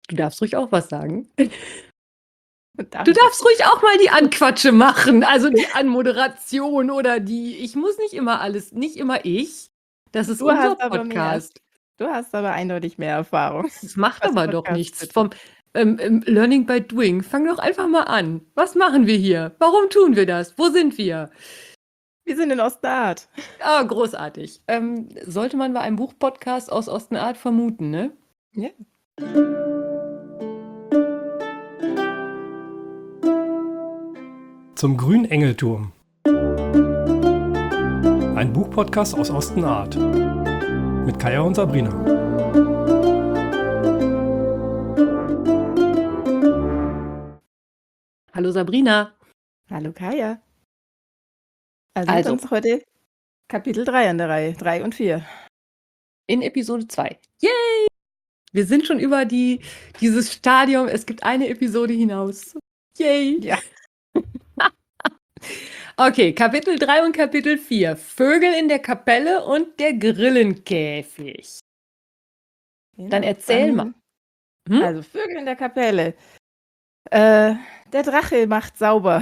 Du darfst ruhig auch was sagen. Darf Du ich darfst jetzt? ruhig auch mal die Anquatsche machen, also die Anmoderation oder ich muss nicht immer alles, nicht immer ich. Das ist Du unser hast aber mehr. Podcast. Du hast aber eindeutig mehr Erfahrung, Das macht was aber doch Podcasts nichts. betrifft. Learning by Doing. Fang doch einfach mal an. Was machen wir hier? Warum tun wir das? Wo sind wir? Wir sind in Ostart. Ah, großartig. Sollte man bei einem Buchpodcast aus Ostenart vermuten, ne? Ja. Zum grünen Engelturm. Ein Buchpodcast aus Ostenart. Mit Kaya und Sabrina. Hallo Sabrina. Hallo Kaya. Also Also. dann ist heute Kapitel 3 an der Reihe. 3 und 4. In Episode 2. Yay! Wir sind schon über dieses Stadium. Es gibt eine Episode hinaus. Yay! Ja. Okay, Kapitel 3 und Kapitel 4. Vögel in der Kapelle und der Grillenkäfig. Genau. Dann erzähl mal. Also Vögel in der Kapelle. Der Drache macht sauber.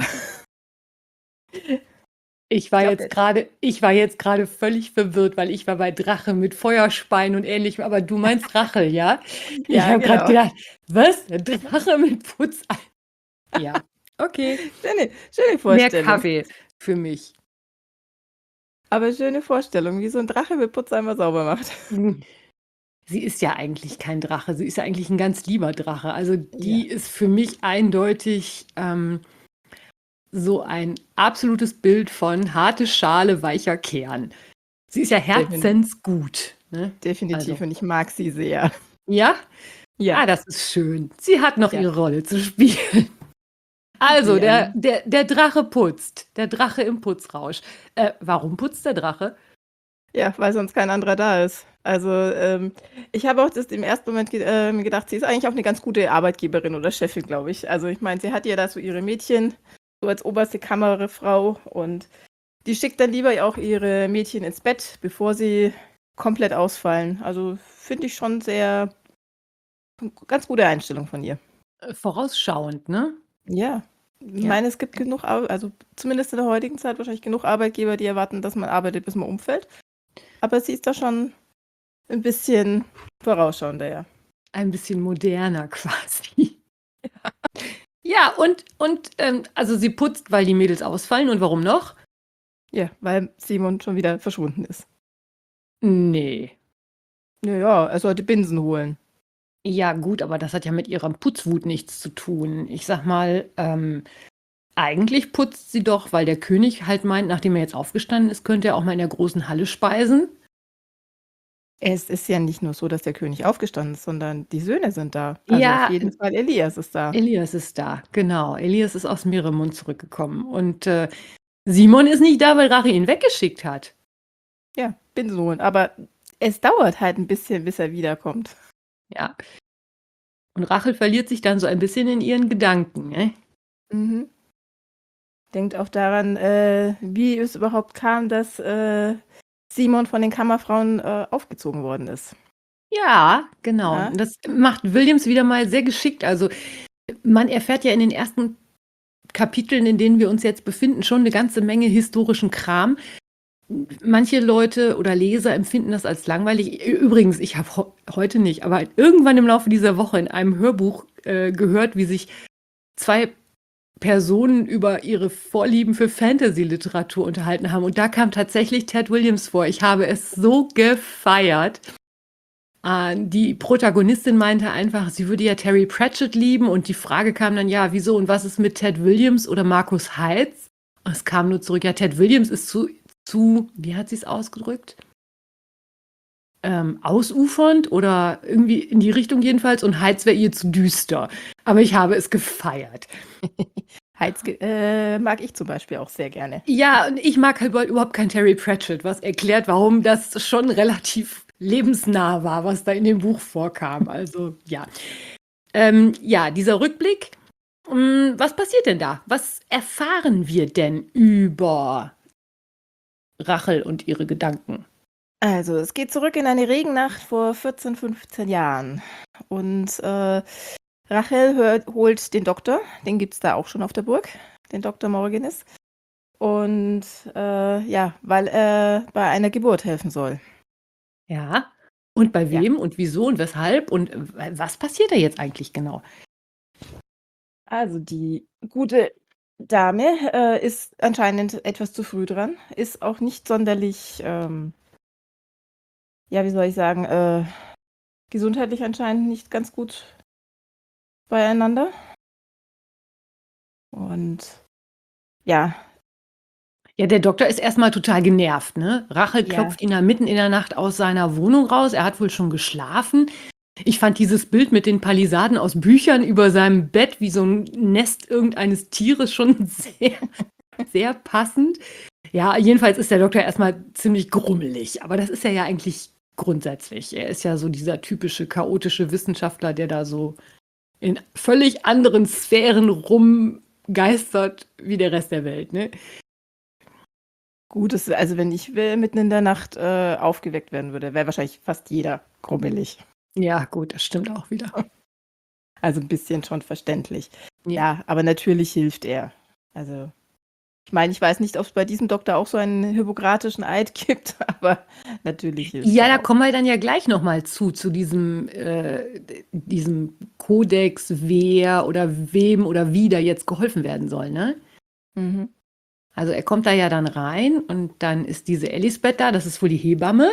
Ich war jetzt gerade völlig verwirrt, weil ich war bei Drache mit Feuerspein und ähnlichem, aber du meinst Rachel, ja? Ich Ja, habe gerade genau. gedacht, was? Drache mit Putzei. Ja, okay. Schöne Vorstellung. Mehr Kaffee für mich. Aber schöne Vorstellung, wie so ein Drache mit Putzeimer sauber macht. Sie ist ja eigentlich kein Drache, sie ist ja eigentlich ein ganz lieber Drache. Also die ist für mich eindeutig so ein absolutes Bild von harte Schale, weicher Kern. Sie ist ja herzensgut. Ne? Definitiv, Also. und ich mag sie sehr. Ja? Ja. Ah, das ist schön. Sie hat noch ihre Rolle zu spielen. Also, der Drache putzt. Der Drache im Putzrausch. Warum putzt der Drache? Ja, weil sonst kein anderer da ist. Also, ich habe auch das im ersten Moment gedacht, sie ist eigentlich auch eine ganz gute Arbeitgeberin oder Chefin, glaube ich. Also, ich meine, sie hat ja da so ihre Mädchen, so als oberste Kammerfrau, und die schickt dann lieber auch ihre Mädchen ins Bett, bevor sie komplett ausfallen. Also, finde ich schon ganz gute Einstellung von ihr. Vorausschauend, ne? Ja. Ich meine, es gibt genug, also zumindest in der heutigen Zeit wahrscheinlich genug Arbeitgeber, die erwarten, dass man arbeitet, bis man umfällt. Aber sie ist da schon ein bisschen vorausschauender, ja. Ein bisschen moderner quasi. Ja, und also sie putzt, weil die Mädels ausfallen. Und warum noch? Ja, weil Simon schon wieder verschwunden ist. Nee. Ja, er sollte Binsen holen. Ja, gut, aber das hat ja mit ihrer Putzwut nichts zu tun. Ich sag mal, eigentlich putzt sie doch, weil der König halt meint, nachdem er jetzt aufgestanden ist, könnte er auch mal in der großen Halle speisen. Es ist ja nicht nur so, dass der König aufgestanden ist, sondern die Söhne sind da. Also Ja, auf jeden Fall Elias ist da. Elias ist da, genau. Elias ist aus Meeremund zurückgekommen. Und Simon ist nicht da, weil Rache ihn weggeschickt hat. Ja, Binsen holen. Aber es dauert halt ein bisschen, bis er wiederkommt. Ja. Und Rachel verliert sich dann so ein bisschen in ihren Gedanken, ne? Mhm. Denkt auch daran, wie es überhaupt kam, dass Simon von den Kammerfrauen aufgezogen worden ist. Ja, genau. Ja. Das macht Williams wieder mal sehr geschickt. Also man erfährt ja in den ersten Kapiteln, in denen wir uns jetzt befinden, schon eine ganze Menge historischen Kram. Manche Leute oder Leser empfinden das als langweilig. Übrigens, ich habe heute nicht, aber irgendwann im Laufe dieser Woche in einem Hörbuch gehört, wie sich zwei Personen über ihre Vorlieben für Fantasy-Literatur unterhalten haben. Und da kam tatsächlich Ted Williams vor. Ich habe es so gefeiert. Die Protagonistin meinte einfach, sie würde ja Terry Pratchett lieben. Und die Frage kam dann, ja, wieso und was ist mit Ted Williams oder Markus Heitz? Und es kam nur zurück, ja, Ted Williams ist zu wie hat sie es ausgedrückt? Ausufernd oder irgendwie in die Richtung jedenfalls. Und Heitz wäre ihr zu düster. Aber ich habe es gefeiert. Heitz mag ich zum Beispiel auch sehr gerne. Ja, und ich mag halt überhaupt kein Terry Pratchett, was erklärt, warum das schon relativ lebensnah war, was da in dem Buch vorkam. Also, ja. Ja, dieser Rückblick. Was passiert denn da? Was erfahren wir denn über Rachel und ihre Gedanken? Also, es geht zurück in eine Regennacht vor 14, 15 Jahren. Und Rachel holt den Doktor, den gibt es da auch schon auf der Burg, den Dr. Morganis. Und ja, weil er bei einer Geburt helfen soll. Ja. Und bei Ja. wem und wieso und weshalb und was passiert da jetzt eigentlich genau? Also die gute Dame ist anscheinend etwas zu früh dran, ist auch nicht sonderlich, ja, wie soll ich sagen, gesundheitlich anscheinend nicht ganz gut beieinander. Und ja, Ja, der Doktor ist erstmal total genervt, ne? Rachel ja, klopft ihn da mitten in der Nacht aus seiner Wohnung raus. Er hat wohl schon geschlafen. Ich fand dieses Bild mit den Palisaden aus Büchern über seinem Bett wie so ein Nest irgendeines Tieres schon sehr, sehr passend. Ja, jedenfalls ist der Doktor erstmal ziemlich grummelig. Aber das ist er ja eigentlich grundsätzlich. Er ist ja so dieser typische chaotische Wissenschaftler, der da so in völlig anderen Sphären rumgeistert wie der Rest der Welt, ne? gut, also wenn ich mitten in der Nacht aufgeweckt werden würde, wäre wahrscheinlich fast jeder grummelig. Ja, gut, das stimmt auch wieder. Also ein bisschen schon verständlich. Ja. Ja, aber natürlich hilft er. Also ich meine, ich weiß nicht, ob es bei diesem Doktor auch so einen hippokratischen Eid gibt, aber natürlich hilft Ja, da er auch. kommen wir dann ja gleich nochmal zu diesem Kodex, wer oder wem oder wie da jetzt geholfen werden soll, ne? Mhm. Also er kommt da ja dann rein und dann ist diese Elisabeth da, das ist wohl die Hebamme,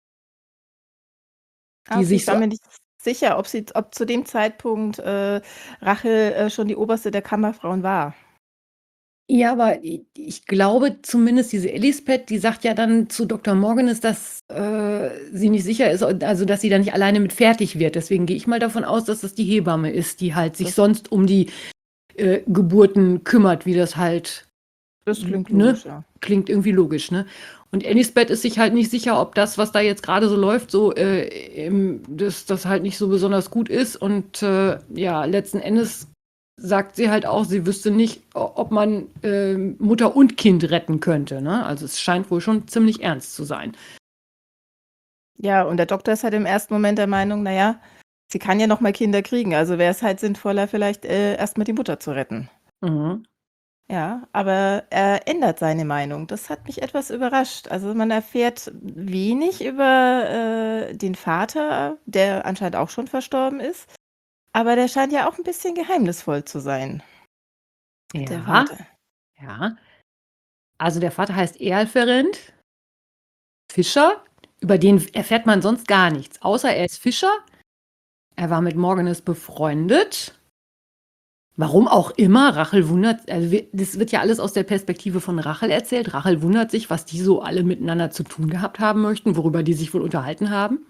die Okay, sich ich war so, mir nicht sicher, ob zu dem Zeitpunkt Rachel schon die Oberste der Kammerfrauen war. ja, aber ich glaube zumindest diese Elisabeth, die sagt ja dann zu Dr. Morganis, dass sie nicht sicher ist, also dass sie da nicht alleine mit fertig wird. Deswegen gehe ich mal davon aus, dass das die Hebamme ist, die halt sich Das- sonst um die Geburten kümmert, wie das halt, Das klingt ne? logisch, ja. Klingt irgendwie logisch, ne? Und Elisabeth ist sich halt nicht sicher, ob das, was da jetzt gerade so läuft, so das halt nicht so besonders gut ist. Und ja, letzten Endes sagt sie halt auch, sie wüsste nicht, ob man Mutter und Kind retten könnte, ne? Also es scheint wohl schon ziemlich ernst zu sein. Ja, und der Doktor ist halt im ersten Moment der Meinung, naja, sie kann ja noch mal Kinder kriegen, also wäre es halt sinnvoller, vielleicht erstmal die Mutter zu retten. Mhm. Ja, aber er ändert seine Meinung. Das hat mich etwas überrascht. Also man erfährt wenig über den Vater, der anscheinend auch schon verstorben ist. Aber der scheint ja auch ein bisschen geheimnisvoll zu sein, der Ja, Vater. ja. Also der Vater heißt Erlferend Fischer. Über den erfährt man sonst gar nichts, außer er ist Fischer. Er war mit Morganis befreundet. Warum auch immer, Rachel wundert, also das wird ja alles aus der Perspektive von Rachel erzählt. Rachel wundert sich, was die so alle miteinander zu tun gehabt haben möchten, worüber die sich wohl unterhalten haben.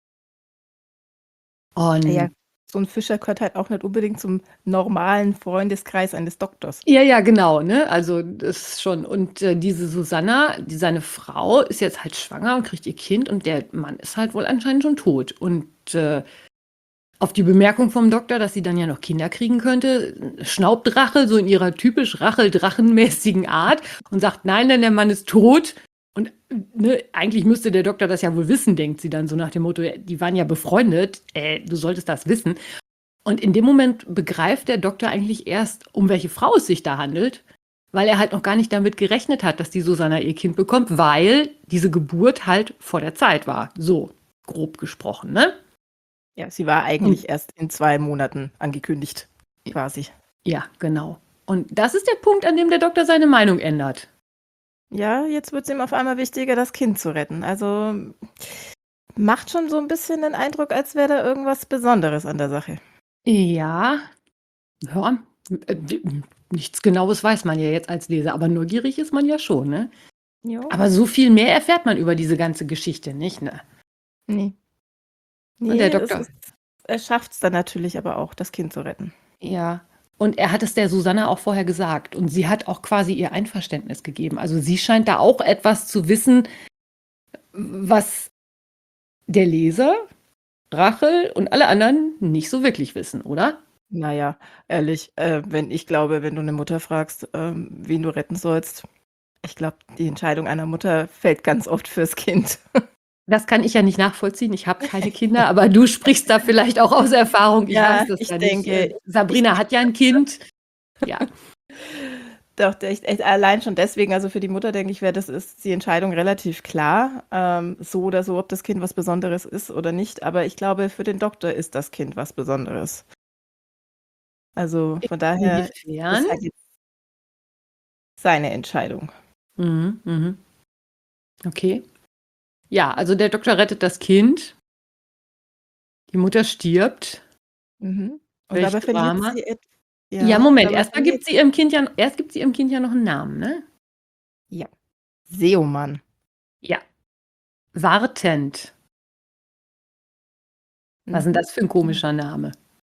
Und Ja, so ein Fischer gehört halt auch nicht unbedingt zum normalen Freundeskreis eines Doktors. ja, genau, ne? Also das schon. Und diese Susanna, seine Frau, ist jetzt halt schwanger und kriegt ihr Kind und der Mann ist halt wohl anscheinend schon tot. Und auf die Bemerkung vom Doktor, dass sie dann ja noch Kinder kriegen könnte, schnaubt Rachel so in ihrer typisch Rachel-Drachenmäßigen Art und sagt, nein, denn der Mann ist tot. Und ne, eigentlich müsste der Doktor das ja wohl wissen, denkt sie dann so nach dem Motto, die waren ja befreundet, du solltest das wissen. Und in dem Moment begreift der Doktor eigentlich erst, um welche Frau es sich da handelt, weil er halt noch gar nicht damit gerechnet hat, dass die Susanna ihr Kind bekommt, weil diese Geburt halt vor der Zeit war. So, grob gesprochen, ne? Ja, sie war eigentlich erst in 2 Monaten angekündigt, quasi. Ja, genau. Und das ist der Punkt, an dem der Doktor seine Meinung ändert. Ja, jetzt wird es ihm auf einmal wichtiger, das Kind zu retten. Also macht schon so ein bisschen den Eindruck, als wäre da irgendwas Besonderes an der Sache. Ja, ja, äh, nichts Genaues weiß man ja jetzt als Leser, aber neugierig ist man ja schon, ne? Jo. Aber so viel mehr erfährt man über diese ganze Geschichte nicht, ne? Nee. Und der Nee, Doktor, er schafft es dann natürlich aber auch, das Kind zu retten. ja. Und er hat es der Susanna auch vorher gesagt. Und sie hat auch quasi ihr Einverständnis gegeben. Also sie scheint da auch etwas zu wissen, was der Leser, Rachel und alle anderen nicht so wirklich wissen, oder? Naja, ehrlich, wenn du eine Mutter fragst, wen du retten sollst, ich glaube, die Entscheidung einer Mutter fällt ganz oft fürs Kind. Das kann ich ja nicht nachvollziehen. Ich habe keine Kinder, aber du sprichst da vielleicht auch aus Erfahrung. Ich Ja, weiß das ich ja nicht. denke, Sabrina hat ja ein Kind. Ja. doch, echt allein schon deswegen, also für die Mutter, denke ich, ist die Entscheidung relativ klar, so oder so, ob das Kind was Besonderes ist oder nicht. Aber ich glaube, für den Doktor ist das Kind was Besonderes. Also von daher ist Inwiefern? das halt jetzt seine Entscheidung. Mhm. Okay. Ja, also der Doktor rettet das Kind. Die Mutter stirbt. Mhm. Und Welch dabei verliert Drama. sie Ja, Moment, dabei erst gibt sie ihrem Kind ja noch einen Namen, ne? Ja. Seomann. Ja. Wartend. Was ist denn Mhm. das für ein komischer Name?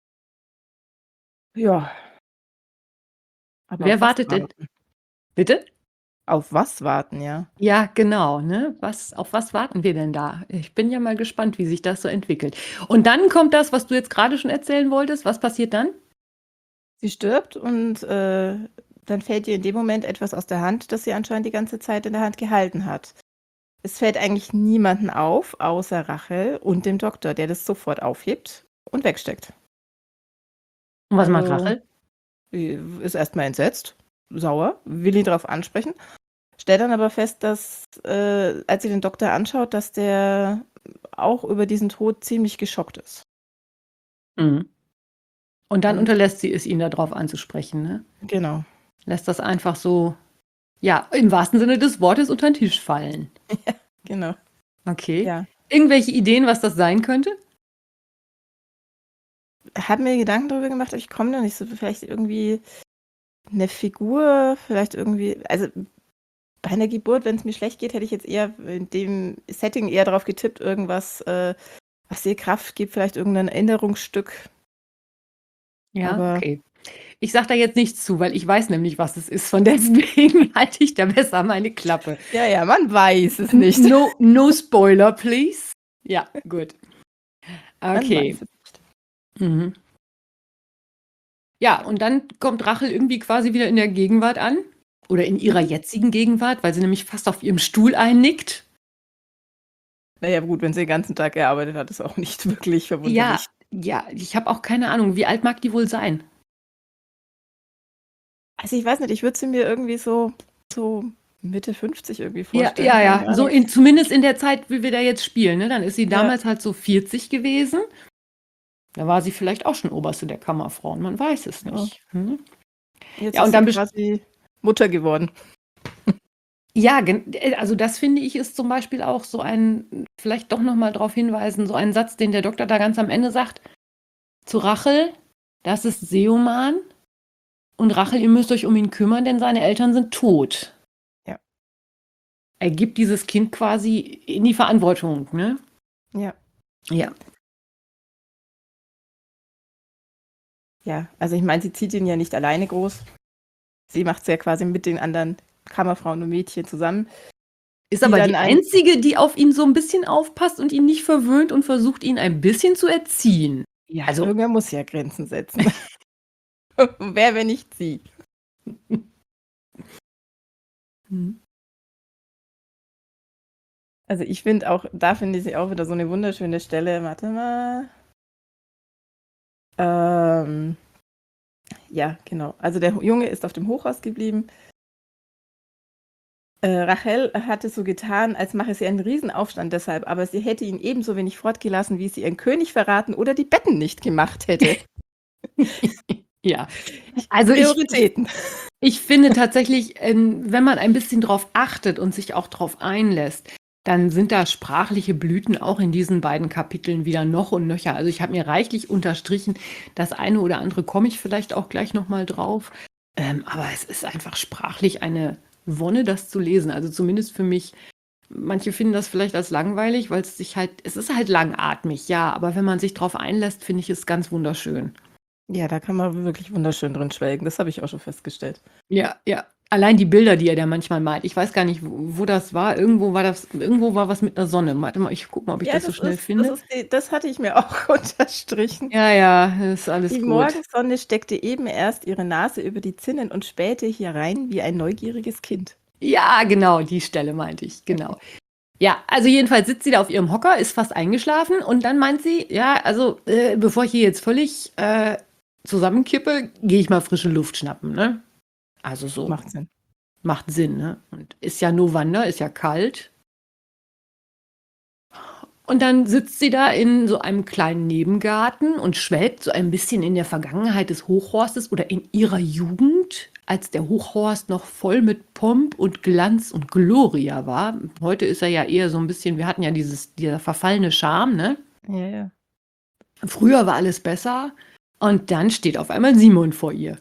Ja. Aber Wer auf was wartet denn? warten? Bitte? Auf was warten, ja. Ja, genau, ne? Auf was warten wir denn da? Ich bin ja mal gespannt, wie sich das so entwickelt. Und dann kommt das, was du jetzt gerade schon erzählen wolltest. Was passiert dann? Sie stirbt und dann fällt ihr in dem Moment etwas aus der Hand, das sie anscheinend die ganze Zeit in der Hand gehalten hat. Es fällt eigentlich niemanden auf, außer Rachel und dem Doktor, der das sofort aufhebt und wegsteckt. Und was macht Also, Rachel? sie ist erstmal entsetzt, sauer, will ihn darauf ansprechen, stellt dann aber fest, dass, als sie den Doktor anschaut, dass der auch über diesen Tod ziemlich geschockt ist. Mhm. Und dann Und unterlässt sie es, ihn darauf anzusprechen, ne? genau. Lässt das einfach so, ja, im wahrsten Sinne des Wortes unter den Tisch fallen. Genau. Okay. Ja. Irgendwelche Ideen, was das sein könnte? Habe mir Gedanken darüber gemacht, aber ich komme da nicht so. Vielleicht irgendwie eine Figur, vielleicht irgendwie, also bei einer Geburt, wenn es mir schlecht geht, hätte ich jetzt eher in dem Setting eher darauf getippt, irgendwas, was ihr Kraft gibt, vielleicht irgendein Erinnerungsstück. Ja, Aber okay. Ich sage da jetzt nichts zu, weil ich weiß nämlich, was es ist. Von deswegen halte ich da besser meine Klappe. ja, man weiß es nicht. No spoiler, please. Ja, gut. Man Okay. weiß es nicht. Mhm. Ja, und dann kommt Rachel irgendwie quasi wieder in der Gegenwart an. Oder in ihrer jetzigen Gegenwart, weil sie nämlich fast auf ihrem Stuhl einnickt. Naja, gut, wenn sie den ganzen Tag gearbeitet hat, ist auch nicht wirklich verwunderlich. Ja, ich habe auch keine Ahnung, wie alt mag die wohl sein? Also ich weiß nicht, ich würde sie mir irgendwie so Mitte 50 irgendwie Ja, vorstellen. ja, Keine so Ahnung. zumindest in der Zeit, wie wir da jetzt spielen, ne? Dann ist sie Ja. damals halt so 40 gewesen. Da war sie vielleicht auch schon Oberste der Kammerfrauen, man weiß es Ja. nicht. Hm? Jetzt Ja, ist und dann sie quasi Mutter geworden. Ja, also das finde ich ist zum Beispiel auch so ein, vielleicht doch nochmal darauf hinweisen, so ein Satz, den der Doktor da ganz am Ende sagt, zu Rachel, das ist Seoman und Rachel, ihr müsst euch um ihn kümmern, denn seine Eltern sind tot. Ja. Er gibt dieses Kind quasi in die Verantwortung, ne? Ja. Ja. Ja, also ich meine, sie zieht ihn ja nicht alleine groß. Sie macht es ja quasi mit den anderen Kammerfrauen und Mädchen zusammen. Ist Die aber dann die einzige, die auf ihn so ein bisschen aufpasst und ihn nicht verwöhnt und versucht, ihn ein bisschen zu erziehen. Ja, Also, irgendwer muss ja Grenzen setzen. Wer, wenn nicht sie? hm. Also ich finde auch, da finde ich sie auch wieder so eine wunderschöne Stelle. Warte mal. Ja, genau. Also der Junge ist auf dem Hochhaus geblieben. Rachel hatte so getan, als mache sie einen Riesenaufstand deshalb, aber sie hätte ihn ebenso wenig fortgelassen, wie sie ihren König verraten oder die Betten nicht gemacht hätte. Ja, also Prioritäten. ich finde tatsächlich, wenn man ein bisschen drauf achtet und sich auch drauf einlässt, dann sind da sprachliche Blüten auch in diesen beiden Kapiteln wieder noch und nöcher. Also ich habe mir reichlich unterstrichen, das eine oder andere komme ich vielleicht auch gleich nochmal drauf. Aber es ist einfach sprachlich eine Wonne, das zu lesen. Also zumindest für mich. Manche finden das vielleicht als langweilig, weil es ist halt langatmig, ja, aber wenn man sich drauf einlässt, finde ich es ganz wunderschön. Ja, da kann man wirklich wunderschön drin schwelgen. Das habe ich auch schon festgestellt. Ja, ja. Allein die Bilder, die er da manchmal malt. Ich weiß gar nicht, wo das war. Irgendwo war was mit einer Sonne. Warte mal, ich gucke mal, ob ich das so schnell finde. Das hatte ich mir auch unterstrichen. Ja, ist alles Die gut. Morgensonne steckte eben erst ihre Nase über die Zinnen und spähte herein wie ein neugieriges Kind. Ja, genau, die Stelle meinte ich, genau. Ja, also jedenfalls sitzt sie da auf ihrem Hocker, ist fast eingeschlafen und dann meint sie, ja, also bevor ich hier jetzt völlig zusammenkippe, gehe ich mal frische Luft schnappen, ne? Also so, Macht Sinn. macht Sinn, ne? Und ist ja November, ist ja kalt. Und dann sitzt sie da in so einem kleinen Nebengarten und schwelgt so ein bisschen in der Vergangenheit des Hochhorstes oder in ihrer Jugend, als der Hochhorst noch voll mit Pomp und Glanz und Gloria war. Heute ist er ja eher so ein bisschen, wir hatten ja dieser verfallene Charme, ne? Ja, ja. Früher war alles besser und dann steht auf einmal Simon vor ihr.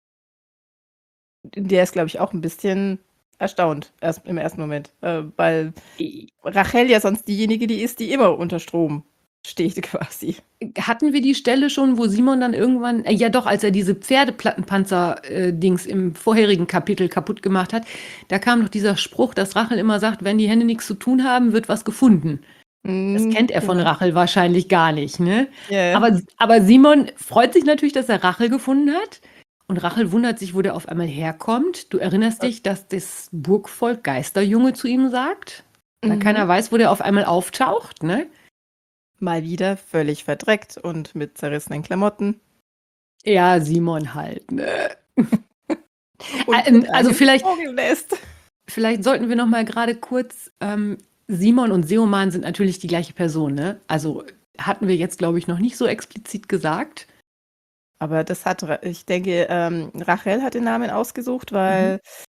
Der ist, glaube ich, auch ein bisschen erstaunt erst im ersten Moment, weil Rachel ja sonst diejenige, die ist, die immer unter Strom steht quasi. Hatten wir die Stelle schon, wo Simon dann irgendwann, ja doch, als er diese Pferdeplattenpanzer-Dings im vorherigen Kapitel kaputt gemacht hat, da kam noch dieser Spruch, dass Rachel immer sagt, wenn die Hände nichts zu tun haben, wird was gefunden. Das kennt er von Rachel wahrscheinlich gar nicht, ne? Ja. Aber Simon freut sich natürlich, dass er Rachel gefunden hat. Und Rachel wundert sich, wo der auf einmal herkommt. Du erinnerst dich, dass das Burgvolk Geisterjunge zu ihm sagt? Da keiner weiß, wo der auf einmal auftaucht, ne? Mal wieder völlig verdreckt und mit zerrissenen Klamotten. Ja, Simon halt, ne? Und Also vielleicht Vogelnest. sollten wir noch mal gerade kurz, Simon und Seoman sind natürlich die gleiche Person, ne? Also hatten wir jetzt, glaube ich, noch nicht so explizit gesagt. Aber das hat, ich denke, Rachel hat den Namen ausgesucht, weil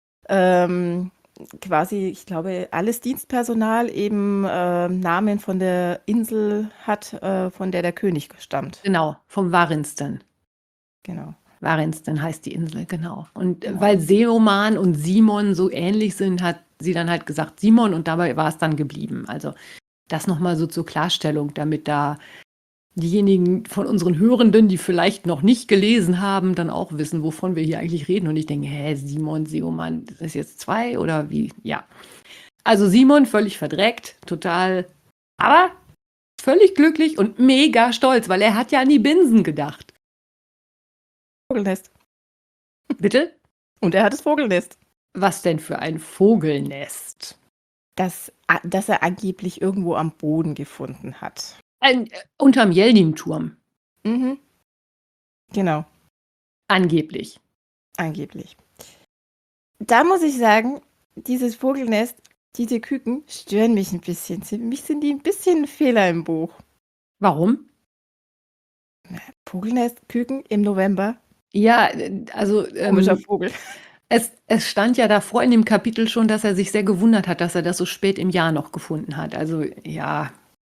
quasi, ich glaube, alles Dienstpersonal eben Namen von der Insel hat, von der König stammt. Genau, vom Warinston. Genau. Warinston heißt die Insel, genau. Und weil Seoman und Simon so ähnlich sind, hat sie dann halt gesagt Simon und dabei war es dann geblieben. Also das nochmal so zur Klarstellung, damit da diejenigen von unseren Hörenden, die vielleicht noch nicht gelesen haben, dann auch wissen, wovon wir hier eigentlich reden. Und ich denke, Simon, Seoman, das ist jetzt 2 oder wie? Ja. Also Simon völlig verdreckt, total, aber völlig glücklich und mega stolz, weil er hat ja an die Binsen gedacht. Vogelnest. Bitte? Und er hat das Vogelnest. Was denn für ein Vogelnest? Das er angeblich irgendwo am Boden gefunden hat. Unterm Yeldin-Turm. Mhm. Genau, Angeblich. angeblich. Da muss ich sagen, dieses Vogelnest, diese Küken stören mich ein bisschen. Für mich sind die ein bisschen ein Fehler im Buch. Warum? Vogelnest, Küken im November. Ja, also Komischer Vogel. es stand ja davor in dem Kapitel schon, dass er sich sehr gewundert hat, dass er das so spät im Jahr noch gefunden hat. Also ja,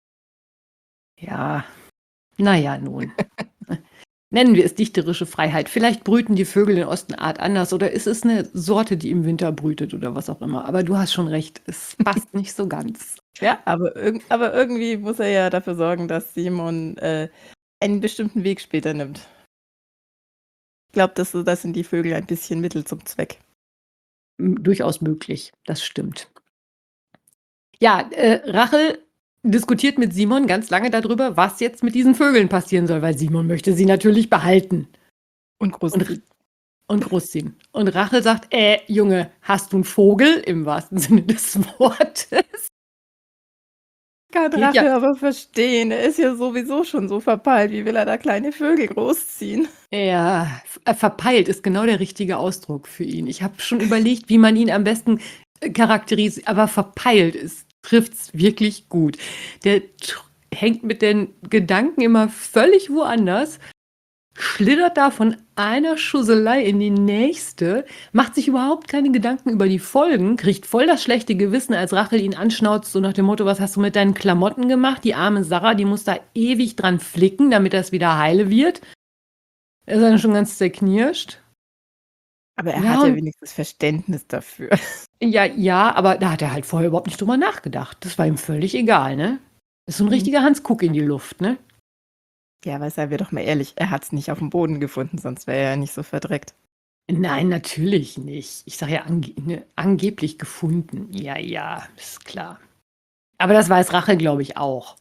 naja, nun. Nennen wir es dichterische Freiheit. Vielleicht brüten die Vögel in Ostenart anders oder ist es eine Sorte, die im Winter brütet oder was auch immer. Aber du hast schon recht, es passt nicht so ganz. Ja, Aber irgendwie muss er ja dafür sorgen, dass Simon einen bestimmten Weg später nimmt. Ich glaube, das sind die Vögel ein bisschen Mittel zum Zweck. durchaus möglich. Das stimmt. Ja, Rachel diskutiert mit Simon ganz lange darüber, was jetzt mit diesen Vögeln passieren soll, weil Simon möchte sie natürlich behalten Und großzügig. und großziehen. Und Rachel sagt, Junge, hast du einen Vogel im wahrsten Sinne des Wortes? Kann Geht Rachel ja. aber verstehen. Er ist ja sowieso schon so verpeilt. Wie will er da kleine Vögel großziehen? Ja, verpeilt ist genau der richtige Ausdruck für ihn. Ich habe schon überlegt, wie man ihn am besten charakterisiert, aber verpeilt trifft's wirklich gut. Der hängt mit den Gedanken immer völlig woanders, schlittert da von einer Schusselei in die nächste, macht sich überhaupt keine Gedanken über die Folgen, kriegt voll das schlechte Gewissen, als Rachel ihn anschnauzt, so nach dem Motto, was hast du mit deinen Klamotten gemacht? Die arme Sarah, die muss da ewig dran flicken, damit das wieder heile wird. Er ist dann schon ganz zerknirscht. Aber er Ja, hat ja und- wenigstens Verständnis dafür. Ja, aber da hat er halt vorher überhaupt nicht drüber nachgedacht. Das war ihm völlig egal, ne? Ist so ein richtiger Hans Kuck in die Luft, ne? Ja, aber seien wir doch mal ehrlich, er hat es nicht auf dem Boden gefunden, sonst wäre er ja nicht so verdreckt. Nein, natürlich nicht. Ich sage ja angeblich gefunden. Ja, ist klar. Aber das weiß Rachel, glaube ich, auch.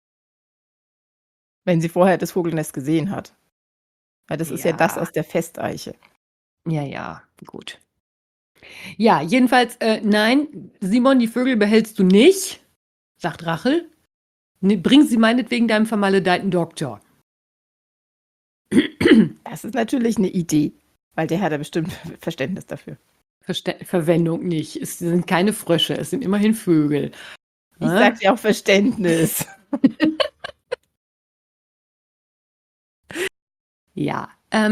Wenn sie vorher das Vogelnest gesehen hat. Weil das ist ja das Ja. aus der Festeiche. Ja, gut. Ja, jedenfalls, nein, Simon, die Vögel behältst du nicht. sagt Rachel. Bring sie meinetwegen deinem vermaledeiten Doktor. Das ist natürlich eine Idee, weil der hat ja bestimmt Verständnis dafür. Verwendung nicht. Es sind keine Frösche, es sind immerhin Vögel. Ich sag dir auch Verständnis. Ja.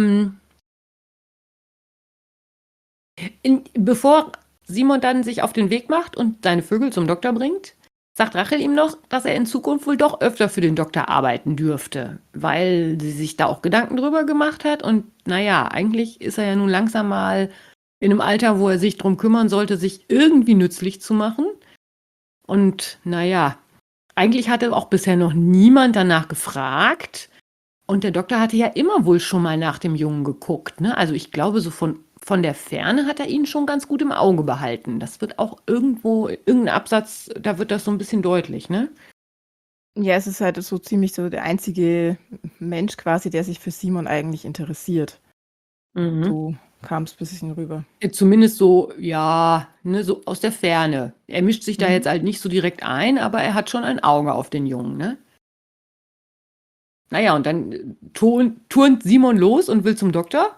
Bevor Simon dann sich auf den Weg macht und seine Vögel zum Doktor bringt, sagt Rachel ihm noch, dass er in Zukunft wohl doch öfter für den Doktor arbeiten dürfte, weil sie sich da auch Gedanken drüber gemacht hat. Und naja, eigentlich ist er ja nun langsam mal in einem Alter, wo er sich drum kümmern sollte, sich irgendwie nützlich zu machen. Und naja, eigentlich hatte auch bisher noch niemand danach gefragt. Und der Doktor hatte ja immer wohl schon mal nach dem Jungen geguckt, ne? Also ich glaube, so von der Ferne hat er ihn schon ganz gut im Auge behalten. Das wird auch irgendwo, irgendein Absatz, da wird das so ein bisschen deutlich, ne? Ja, es ist halt so ziemlich so der einzige Mensch quasi, der sich für Simon eigentlich interessiert. So kam es ein bisschen rüber. Zumindest so, ja, ne, so aus der Ferne. Er mischt sich da Mhm. jetzt halt nicht so direkt ein, aber er hat schon ein Auge auf den Jungen, ne? Naja, und dann turnt Simon los und will zum Doktor.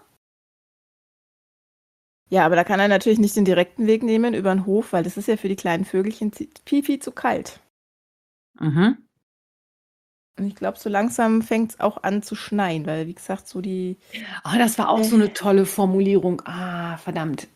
Ja, aber da kann er natürlich nicht den direkten Weg nehmen über den Hof, weil das ist ja für die kleinen Vögelchen viel zu kalt. Mhm. Und ich glaube, so langsam fängt es auch an zu schneien, weil, wie gesagt, so die. Ah, das war auch so eine tolle Formulierung. Ah, verdammt.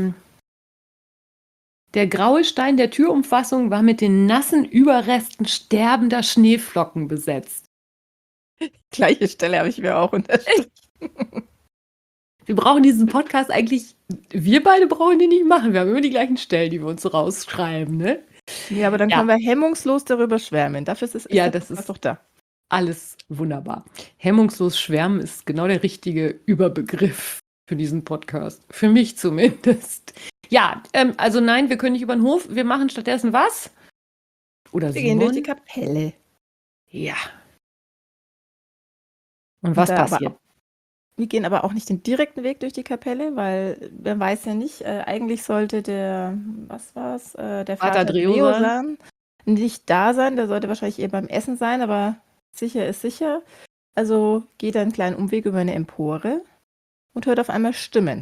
Der graue Stein der Türumfassung war mit den nassen Überresten sterbender Schneeflocken besetzt. Gleiche Stelle habe ich mir auch unterstrichen. Wir brauchen diesen Podcast eigentlich, wir beide brauchen den nicht machen. Wir haben immer die gleichen Stellen, die wir uns so rausschreiben, ne? Ja, aber dann Ja. können wir hemmungslos darüber schwärmen. Dafür ist Ja, der das Podcast ist doch da. alles wunderbar. Hemmungslos schwärmen ist genau der richtige Überbegriff für diesen Podcast. Für mich zumindest. Ja, also nein, wir können nicht über den Hof. Wir machen stattdessen was? Oder Wir gehen durch die Simon? Kapelle. Ja. Und was da aber passiert? Wir gehen aber auch nicht den direkten Weg durch die Kapelle, weil man weiß ja nicht, eigentlich sollte der Vater Dreosan? nicht da sein. Der sollte wahrscheinlich eher beim Essen sein, aber sicher ist sicher. Also geht er einen kleinen Umweg über eine Empore und hört auf einmal Stimmen.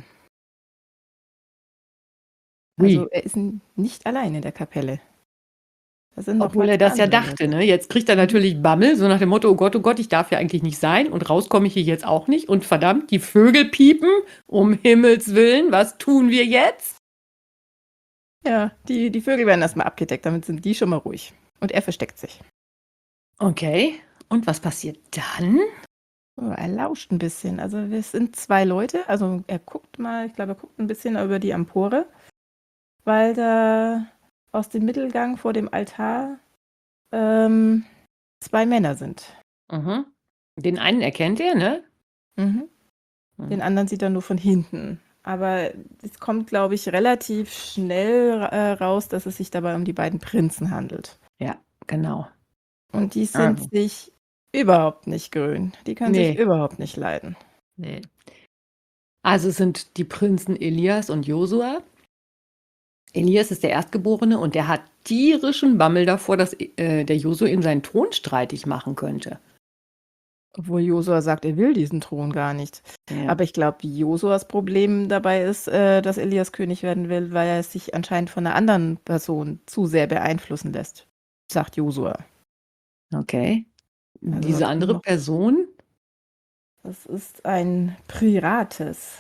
Ui. Also er ist nicht allein in der Kapelle. Da sind noch Obwohl mal er das ja andere dachte, Leute. ne? Jetzt kriegt er natürlich Bammel, so nach dem Motto, oh Gott, ich darf ja eigentlich nicht sein und raus komme ich hier jetzt auch nicht. Und verdammt, die Vögel piepen, um Himmels Willen, was tun wir jetzt? Ja, die Vögel werden erstmal abgedeckt, damit sind die schon mal ruhig. Und er versteckt sich. Okay, und was passiert dann? Oh, er lauscht ein bisschen. Also es sind 2 Leute. Also er guckt mal, ich glaube, er guckt ein bisschen über die Empore, weil da aus dem Mittelgang vor dem Altar 2 Männer sind. Mhm. Den einen erkennt er, ne? Mhm. Den anderen sieht er nur von hinten. Aber es kommt, glaube ich, relativ schnell raus, dass es sich dabei um die beiden Prinzen handelt. Ja, genau. Und die sind sich überhaupt nicht grün. Die können Nee. sich überhaupt nicht leiden. Nee. Also es sind die Prinzen Elias und Josua. Elias ist der Erstgeborene und der hat tierischen Bammel davor, dass der Josua ihm seinen Thron streitig machen könnte. Obwohl Josua sagt, er will diesen Thron gar nicht. Ja. Aber ich glaube, Josuas Problem dabei ist, dass Elias König werden will, weil er sich anscheinend von einer anderen Person zu sehr beeinflussen lässt, sagt Josua. Okay. Also Diese andere noch- Person? Das ist ein Pirates.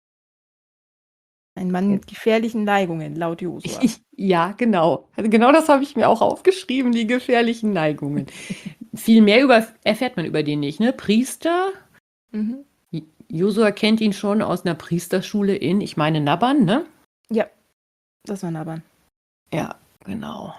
Ein Mann mit gefährlichen Neigungen, laut Josua. Ja, genau. Also genau das habe ich mir auch aufgeschrieben, die gefährlichen Neigungen. Viel mehr erfährt man über den nicht, ne? Priester? Mhm. Josua kennt ihn schon aus einer Priesterschule in, ich meine, Naban, ne? Ja, das war Naban. Ja, genau.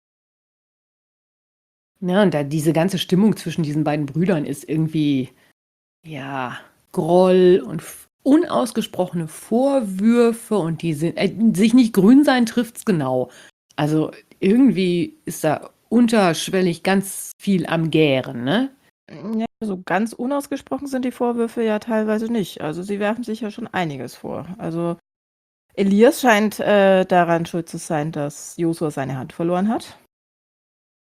Ja, und da diese ganze Stimmung zwischen diesen beiden Brüdern ist irgendwie, ja, Groll und unausgesprochene Vorwürfe und die sind, sich nicht grün sein trifft's genau. Also irgendwie ist da unterschwellig ganz viel am Gären, ne? Ja, so ganz unausgesprochen sind die Vorwürfe ja teilweise nicht. Also sie werfen sich ja schon einiges vor. Also Elias scheint daran schuld zu sein, dass Josua seine Hand verloren hat.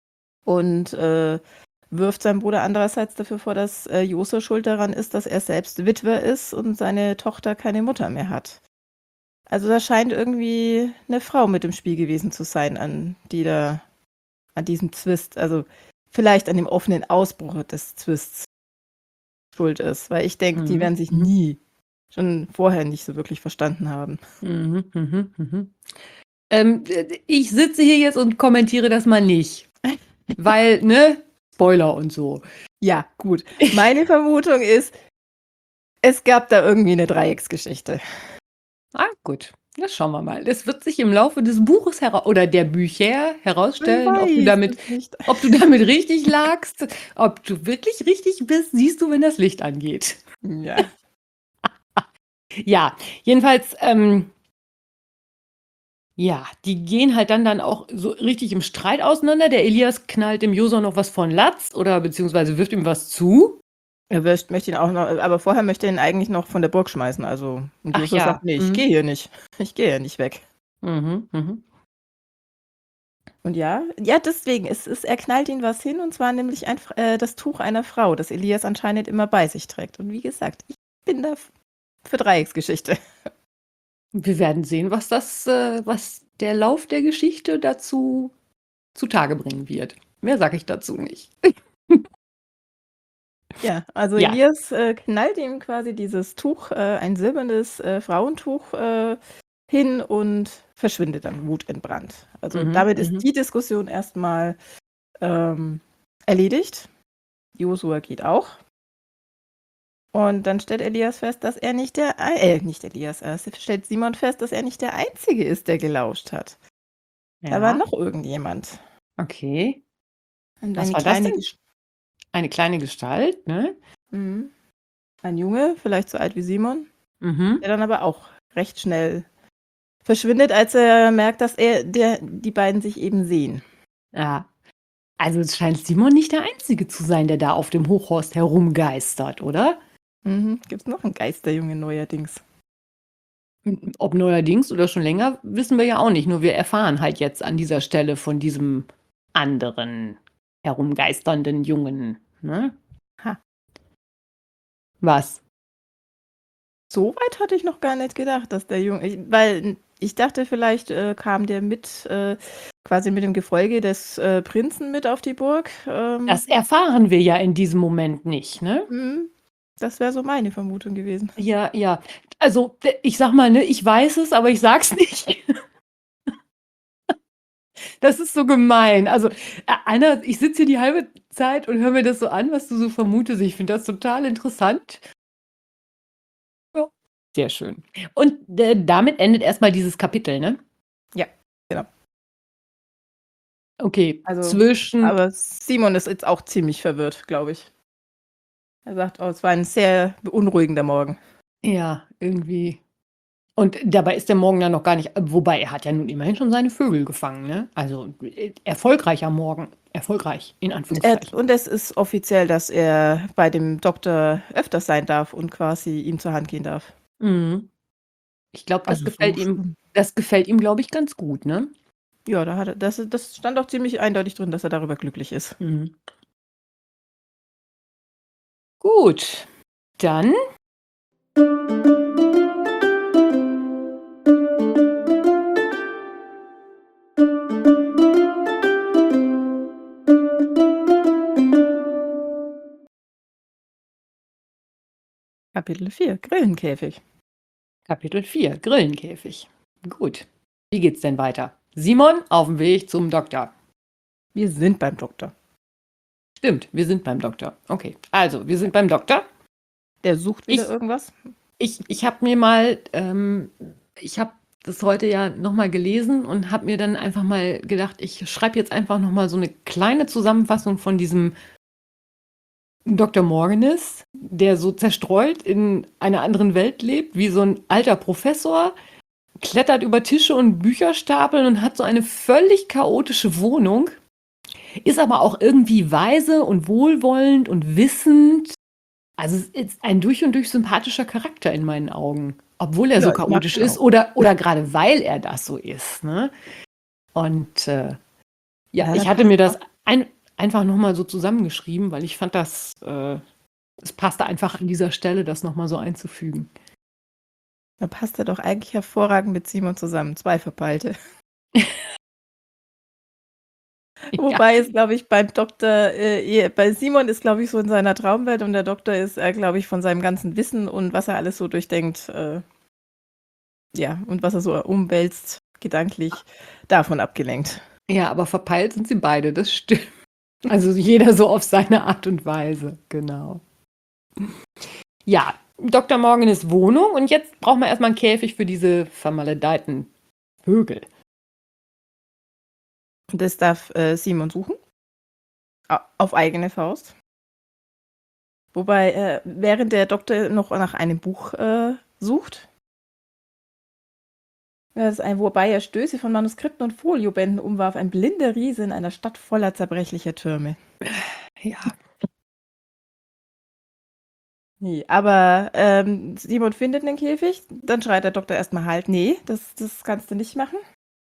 und wirft seinem Bruder andererseits dafür vor, dass Joso schuld daran ist, dass er selbst Witwer ist und seine Tochter keine Mutter mehr hat. Also da scheint irgendwie eine Frau mit im Spiel gewesen zu sein, an diesem Zwist, also vielleicht an dem offenen Ausbruch des Twists schuld ist, weil ich denke, die werden sich nie schon vorher nicht so wirklich verstanden haben. Ich sitze hier jetzt und kommentiere das mal nicht, weil, ne, Spoiler und so. Ja, gut. Meine Vermutung ist, es gab da irgendwie eine Dreiecksgeschichte. Ah, gut. Das schauen wir mal. Das wird sich im Laufe des Buches oder der Bücher herausstellen, ob du damit richtig lagst, ob du wirklich richtig bist, siehst du, wenn das Licht angeht. Ja. Ja, jedenfalls, ja, die gehen halt dann auch so richtig im Streit auseinander. Der Elias knallt dem Joso noch was von Latz oder beziehungsweise wirft ihm was zu. Er möchte ihn auch noch, aber vorher möchte er ihn eigentlich noch von der Burg schmeißen. Also, und Joso sagt, nee, ich gehe hier nicht. Ich gehe ja nicht weg. Und ja, deswegen, er knallt ihn was hin, und zwar nämlich das Tuch einer Frau, das Elias anscheinend immer bei sich trägt. Und wie gesagt, ich bin da für Dreiecksgeschichte. Wir werden sehen, was der Lauf der Geschichte dazu zutage bringen wird. Mehr sage ich dazu nicht. Ja, also Elias knallt ihm quasi dieses Tuch, ein silbernes Frauentuch, hin und verschwindet dann wutentbrannt. Also damit ist die Diskussion erstmal erledigt. Josua geht auch. Und dann stellt Elias fest, dass er stellt Simon fest, dass er nicht der Einzige ist, der gelauscht hat. Ja. Da war noch irgendjemand. Okay. Und Was war das denn? Eine kleine Gestalt, ne? Ein Junge, vielleicht so alt wie Simon, Der dann aber auch recht schnell verschwindet, als er merkt, dass die beiden sich eben sehen. Ja. Also es scheint Simon nicht der Einzige zu sein, der da auf dem Hochhorst herumgeistert, oder? Gibt es noch einen Geisterjunge neuerdings? Ob neuerdings oder schon länger, wissen wir ja auch nicht. Nur wir erfahren halt jetzt an dieser Stelle von diesem anderen herumgeisternden Jungen. Ne? Ha. Was? So weit hatte ich noch gar nicht gedacht, dass der Junge, weil ich dachte, vielleicht kam der quasi mit dem Gefolge des Prinzen mit auf die Burg. Das erfahren wir ja in diesem Moment nicht, ne? Das wäre so meine Vermutung gewesen. Ja. Also, ich sag mal, ne, ich weiß es, aber ich sag's nicht. Das ist so gemein. Also, ich sitze hier die halbe Zeit und höre mir das so an, was du so vermutest. Ich finde das total interessant. Ja, sehr schön. Und damit endet erstmal dieses Kapitel, ne? Ja, genau. Okay, Also, aber Simon ist jetzt auch ziemlich verwirrt, glaube ich. Er sagt, es war ein sehr beunruhigender Morgen. Ja, irgendwie. Und dabei ist der Morgen dann noch gar nicht, wobei er hat ja nun immerhin schon seine Vögel gefangen, ne? Also erfolgreicher Morgen. Erfolgreich, in Anführungszeichen. Und es ist offiziell, dass er bei dem Doktor öfters sein darf und quasi ihm zur Hand gehen darf. Ich glaube, das gefällt ihm, glaube ich, ganz gut, ne? Ja, das stand auch ziemlich eindeutig drin, dass er darüber glücklich ist. Gut, dann Kapitel 4, Grillenkäfig. Kapitel 4, Grillenkäfig. Gut. Wie geht's denn weiter? Simon auf dem Weg zum Doktor. Wir sind beim Doktor. Stimmt, wir sind beim Doktor. Okay, also, wir sind beim Doktor. Der sucht wieder irgendwas? Ich habe mir mal, ich habe das heute ja nochmal gelesen und habe mir dann einfach mal gedacht, ich schreibe jetzt einfach nochmal so eine kleine Zusammenfassung von diesem Dr. Morganis, der so zerstreut in einer anderen Welt lebt, wie so ein alter Professor, klettert über Tische und Bücherstapeln und hat so eine völlig chaotische Wohnung, ist aber auch irgendwie weise und wohlwollend und wissend. Also es ist ein durch und durch sympathischer Charakter in meinen Augen, obwohl er so chaotisch ist oder gerade weil er das so ist. Ne? Und ich hatte mir das einfach nochmal so zusammengeschrieben, weil ich fand, es passte einfach an dieser Stelle, das nochmal so einzufügen. Da passt er doch eigentlich hervorragend mit Simon zusammen. Zwei Verpeilte. Wobei es, glaube ich, beim Doktor, bei Simon ist, glaube ich, so in seiner Traumwelt und der Doktor ist, glaube ich, von seinem ganzen Wissen und was er alles so durchdenkt, und was er so umwälzt, gedanklich, davon abgelenkt. Ja, aber verpeilt sind sie beide, das stimmt. Also jeder so auf seine Art und Weise, genau. Ja, Dr. Morgan ist Wohnung und jetzt brauchen wir erstmal einen Käfig für diese vermaledeiten Vögel. Das darf Simon suchen. Auf eigene Faust. Wobei, während der Doktor noch nach einem Buch sucht, wobei er Stöße von Manuskripten und Foliobänden umwarf, ein blinder Riese in einer Stadt voller zerbrechlicher Türme. Ja. Nee, aber Simon findet einen Käfig, dann schreit der Doktor erstmal halt, nee, das kannst du nicht machen.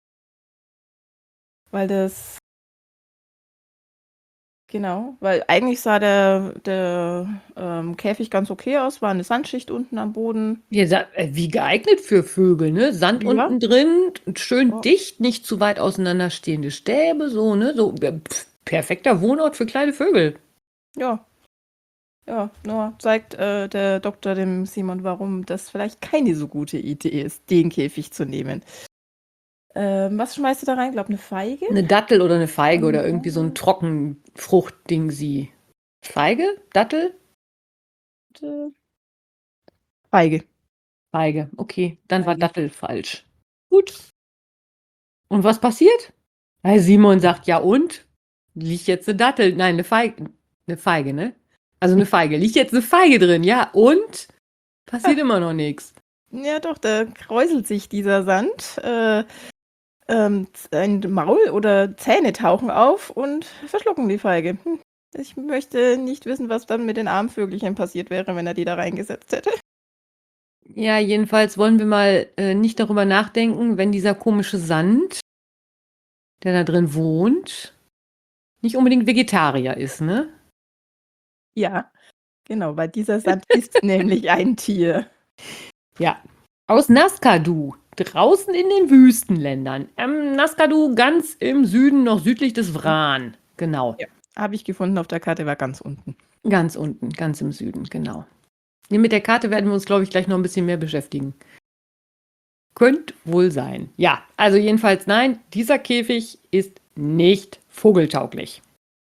Weil eigentlich sah der Käfig ganz okay aus, war eine Sandschicht unten am Boden. Ja, wie geeignet für Vögel, ne? Sand Ja. unten drin, schön Ja. dicht, nicht zu weit auseinanderstehende Stäbe, so, ne? So, perfekter Wohnort für kleine Vögel. Ja. Ja, nur zeigt der Doktor dem Simon, warum das vielleicht keine so gute Idee ist, den Käfig zu nehmen. Was schmeißt du da rein? Glaub, eine Feige? Eine Dattel oder eine Feige oder irgendwie so ein Trockenfruchtding sie. Feige? Dattel? Feige. Feige. Okay, dann war Feige. Dattel falsch. Gut. Und was passiert? Weil Simon sagt, ja und? Liegt jetzt eine Dattel? Nein, eine Feige. Eine Feige, ne? Also eine Feige. Liegt jetzt eine Feige drin, ja? Und? Passiert immer noch nichts. Ja, doch, da kräuselt sich dieser Sand. Ein Maul oder Zähne tauchen auf und verschlucken die Feige. Ich möchte nicht wissen, was dann mit den Armvögelchen passiert wäre, wenn er die da reingesetzt hätte. Ja, jedenfalls wollen wir mal nicht darüber nachdenken, wenn dieser komische Sand, der da drin wohnt, nicht unbedingt Vegetarier ist, ne? Ja, genau, weil dieser Sand ist nämlich ein Tier. Ja. Aus Nazca-Du, draußen in den Wüstenländern. Nazca-Du ganz im Süden, noch südlich des Vran. Genau. Ja, habe ich gefunden auf der Karte, war ganz unten. Ganz unten, ganz im Süden, genau. Mit der Karte werden wir uns, glaube ich, gleich noch ein bisschen mehr beschäftigen. Könnte wohl sein. Ja, also jedenfalls nein, dieser Käfig ist nicht vogeltauglich.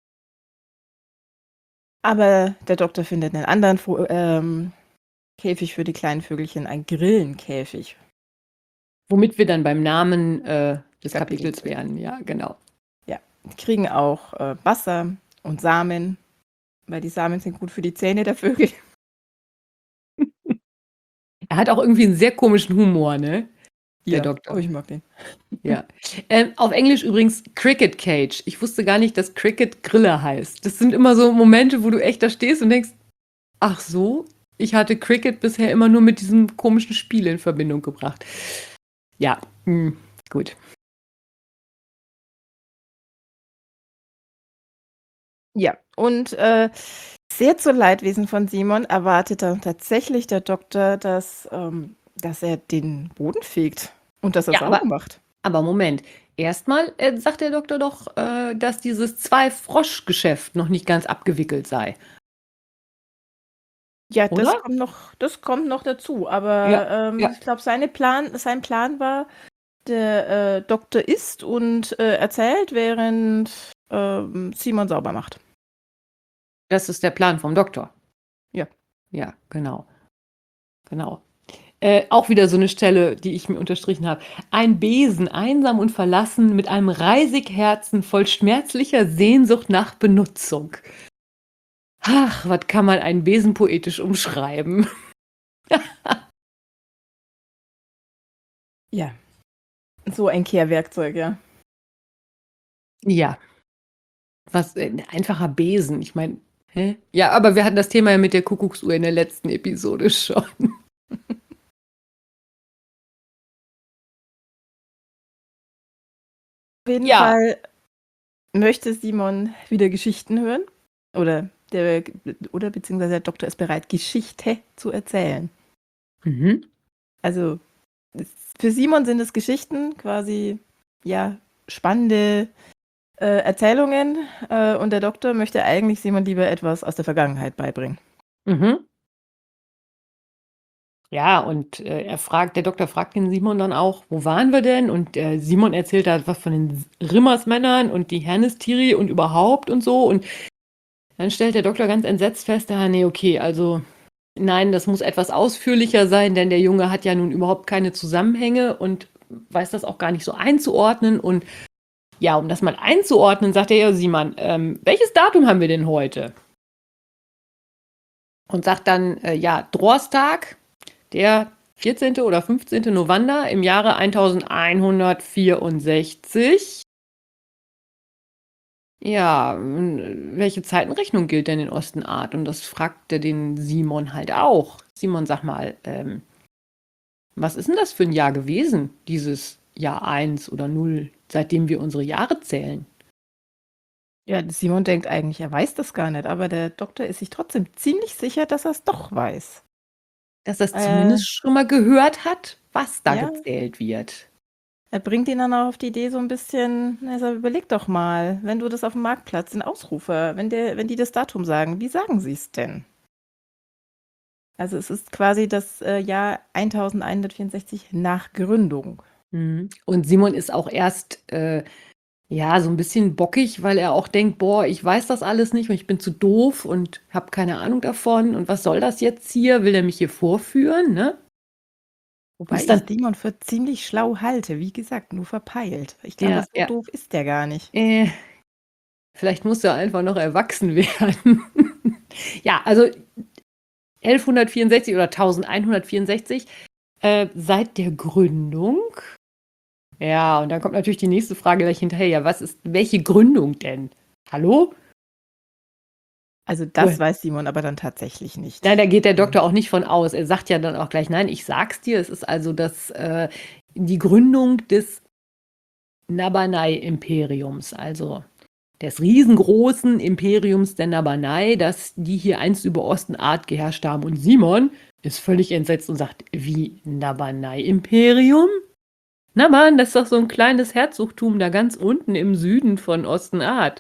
Aber der Doktor findet einen anderen Käfig für die kleinen Vögelchen, ein Grillenkäfig. Womit wir dann beim Namen des Kapitels Kapitels wären. Ja, genau. Ja, die kriegen auch Wasser und Samen, weil die Samen sind gut für die Zähne der Vögel. Er hat auch irgendwie einen sehr komischen Humor, ne? Der Doktor. Oh, ich mag den. Ja. Auf Englisch übrigens Cricket Cage. Ich wusste gar nicht, dass Cricket Grille heißt. Das sind immer so Momente, wo du echt da stehst und denkst, ach so, ich hatte Cricket bisher immer nur mit diesem komischen Spiel in Verbindung gebracht. Ja, gut. Ja, und sehr zu Leidwesen von Simon erwartet dann tatsächlich der Doktor, dass er den Boden fegt und dass er sauber macht. Aber Moment, erstmal sagt der Doktor doch, dass dieses Zwei-Frosch-Geschäft noch nicht ganz abgewickelt sei. Ja, Oder? das kommt noch dazu. Aber ich glaube, sein Plan war, der Doktor isst und erzählt, während Simon sauber macht. Das ist der Plan vom Doktor. Ja. Ja, genau. Genau. Auch wieder so eine Stelle, die ich mir unterstrichen habe. Ein Besen, einsam und verlassen, mit einem Reisigherzen voll schmerzlicher Sehnsucht nach Benutzung. Ach, was kann man einen Besen poetisch umschreiben? Ja. So ein Kehrwerkzeug, ja. Ja. Was, ein einfacher Besen. Ich meine, hä? Ja, aber wir hatten das Thema ja mit der Kuckucksuhr in der letzten Episode schon. Auf jeden Fall möchte Simon wieder Geschichten hören? Oder beziehungsweise der Doktor ist bereit, Geschichte zu erzählen. Mhm. Also für Simon sind es Geschichten, quasi ja spannende Erzählungen, und der Doktor möchte eigentlich Simon lieber etwas aus der Vergangenheit beibringen. Mhm. Ja, und der Doktor fragt den Simon dann auch, wo waren wir denn? Und Simon erzählt da was von den Rimmersmännern und die Hernestiri und überhaupt und so. Und dann stellt der Doktor ganz entsetzt fest, nee, okay, also nein, das muss etwas ausführlicher sein, denn der Junge hat ja nun überhaupt keine Zusammenhänge und weiß das auch gar nicht so einzuordnen. Und ja, um das mal einzuordnen, sagt er ja, Simon, welches Datum haben wir denn heute? Und sagt dann, ja, Drorstag, der 14. oder 15. November im Jahre 1164. Ja, welche Zeitenrechnung gilt denn in Ostenart? Und das fragt er den Simon halt auch. Simon, sag mal, was ist denn das für ein Jahr gewesen, dieses Jahr 1 oder 0, seitdem wir unsere Jahre zählen? Ja, Simon denkt eigentlich, er weiß das gar nicht, aber der Doktor ist sich trotzdem ziemlich sicher, dass er es doch weiß. Dass er es zumindest schon mal gehört hat, was da ja. gezählt wird. Er bringt ihn dann auch auf die Idee so ein bisschen, also überleg doch mal, wenn du das auf dem Marktplatz, den Ausrufer, wenn die das Datum sagen, wie sagen sie es denn? Also es ist quasi das Jahr 1164 nach Gründung. Mhm. Und Simon ist auch erst ja, so ein bisschen bockig, weil er auch denkt, boah, ich weiß das alles nicht und ich bin zu doof und habe keine Ahnung davon und was soll das jetzt hier? Will er mich hier vorführen, ne? Wobei Ist ich dann Simon für ziemlich schlau halte, wie gesagt, nur verpeilt. Ich glaube, ja, so ja. doof ist der gar nicht. Vielleicht muss er einfach noch erwachsen werden. Ja, also 1164 oder 1164, seit der Gründung. Ja, und dann kommt natürlich die nächste Frage gleich hinterher. Ja, welche Gründung denn? Hallo? Also das Woher? weiß Simon aber dann tatsächlich nicht. Nein, da geht der Doktor auch nicht von aus. Er sagt ja dann auch gleich, nein, ich sag's dir, es ist also die Gründung des Nabonai-Imperiums, also des riesengroßen Imperiums der Nabonai, die hier einst über Ostenart geherrscht haben. Und Simon ist völlig entsetzt und sagt, wie Nabonai-Imperium? Na Mann, das ist doch so ein kleines Herzogtum da ganz unten im Süden von Ostenart.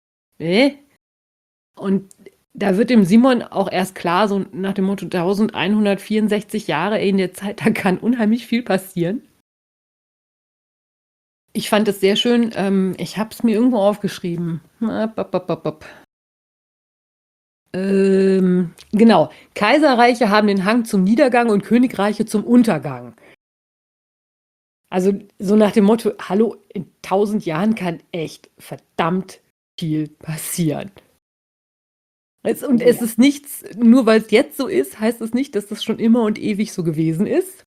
Und da wird dem Simon auch erst klar, so nach dem Motto 1164 Jahre in der Zeit, da kann unheimlich viel passieren. Ich fand es sehr schön, ich habe es mir irgendwo aufgeschrieben. Genau, Kaiserreiche haben den Hang zum Niedergang und Königreiche zum Untergang. Also so nach dem Motto, hallo, in 1000 Jahren kann echt verdammt viel passieren. Und es ist nichts, nur weil es jetzt so ist, heißt es nicht, dass das schon immer und ewig so gewesen ist.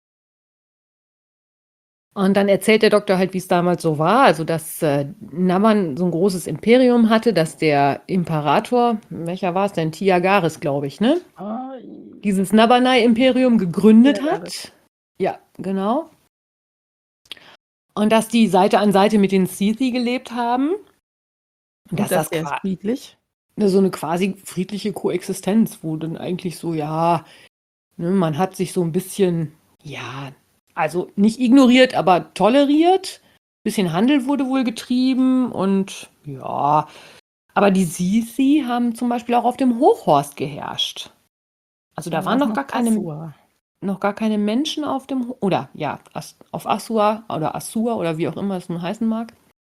Und dann erzählt der Doktor halt, wie es damals so war, also dass Naman so ein großes Imperium hatte, dass der Imperator, welcher war es denn? Tiagaris, glaube ich, ne? Dieses Nabonai-Imperium gegründet hat. Ja, genau. Und dass die Seite an Seite mit den Sithi gelebt haben. Und dass das ist friedlich. So eine quasi friedliche Koexistenz, wo dann eigentlich so, ja, ne, man hat sich so ein bisschen, ja, also nicht ignoriert, aber toleriert. Bisschen Handel wurde wohl getrieben und ja, aber die Sithi haben zum Beispiel auch auf dem Hochhorst geherrscht. Also da waren noch gar keine Menschen auf dem, oder ja, auf Assur oder wie auch immer es nun heißen mag.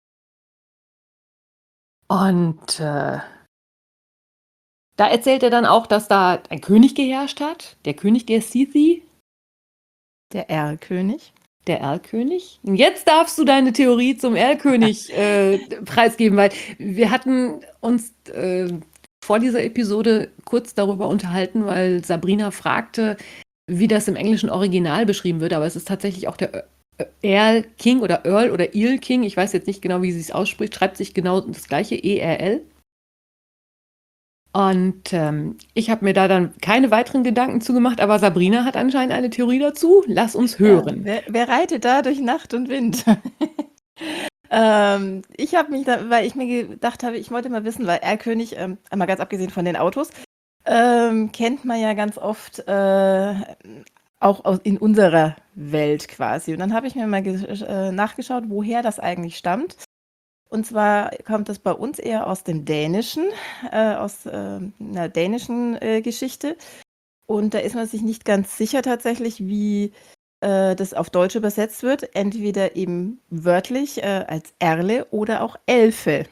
Und da erzählt er dann auch, dass da ein König geherrscht hat, der König der Sithi. Der Erlkönig. Der Erlkönig. Und jetzt darfst du deine Theorie zum Erlkönig preisgeben, weil wir hatten uns vor dieser Episode kurz darüber unterhalten, weil Sabrina fragte, wie das im englischen Original beschrieben wird, aber es ist tatsächlich auch der Earl King oder Earl oder Eel King, ich weiß jetzt nicht genau, wie sie es ausspricht, schreibt sich genau das gleiche, ERL. Und ich habe mir da dann keine weiteren Gedanken zugemacht, aber Sabrina hat anscheinend eine Theorie dazu. Lass uns hören. Ja, wer reitet da durch Nacht und Wind? Ich habe mich da, weil ich mir gedacht habe, ich wollte mal wissen, weil Erlkönig, einmal ganz abgesehen von den Autos, kennt man ja ganz oft auch in unserer Welt quasi. Und dann habe ich mir mal nachgeschaut, woher das eigentlich stammt. Und zwar kommt das bei uns eher aus dem Dänischen, aus einer dänischen Geschichte. Und da ist man sich nicht ganz sicher tatsächlich, wie das auf Deutsch übersetzt wird. Entweder eben wörtlich als Erle oder auch Elfe.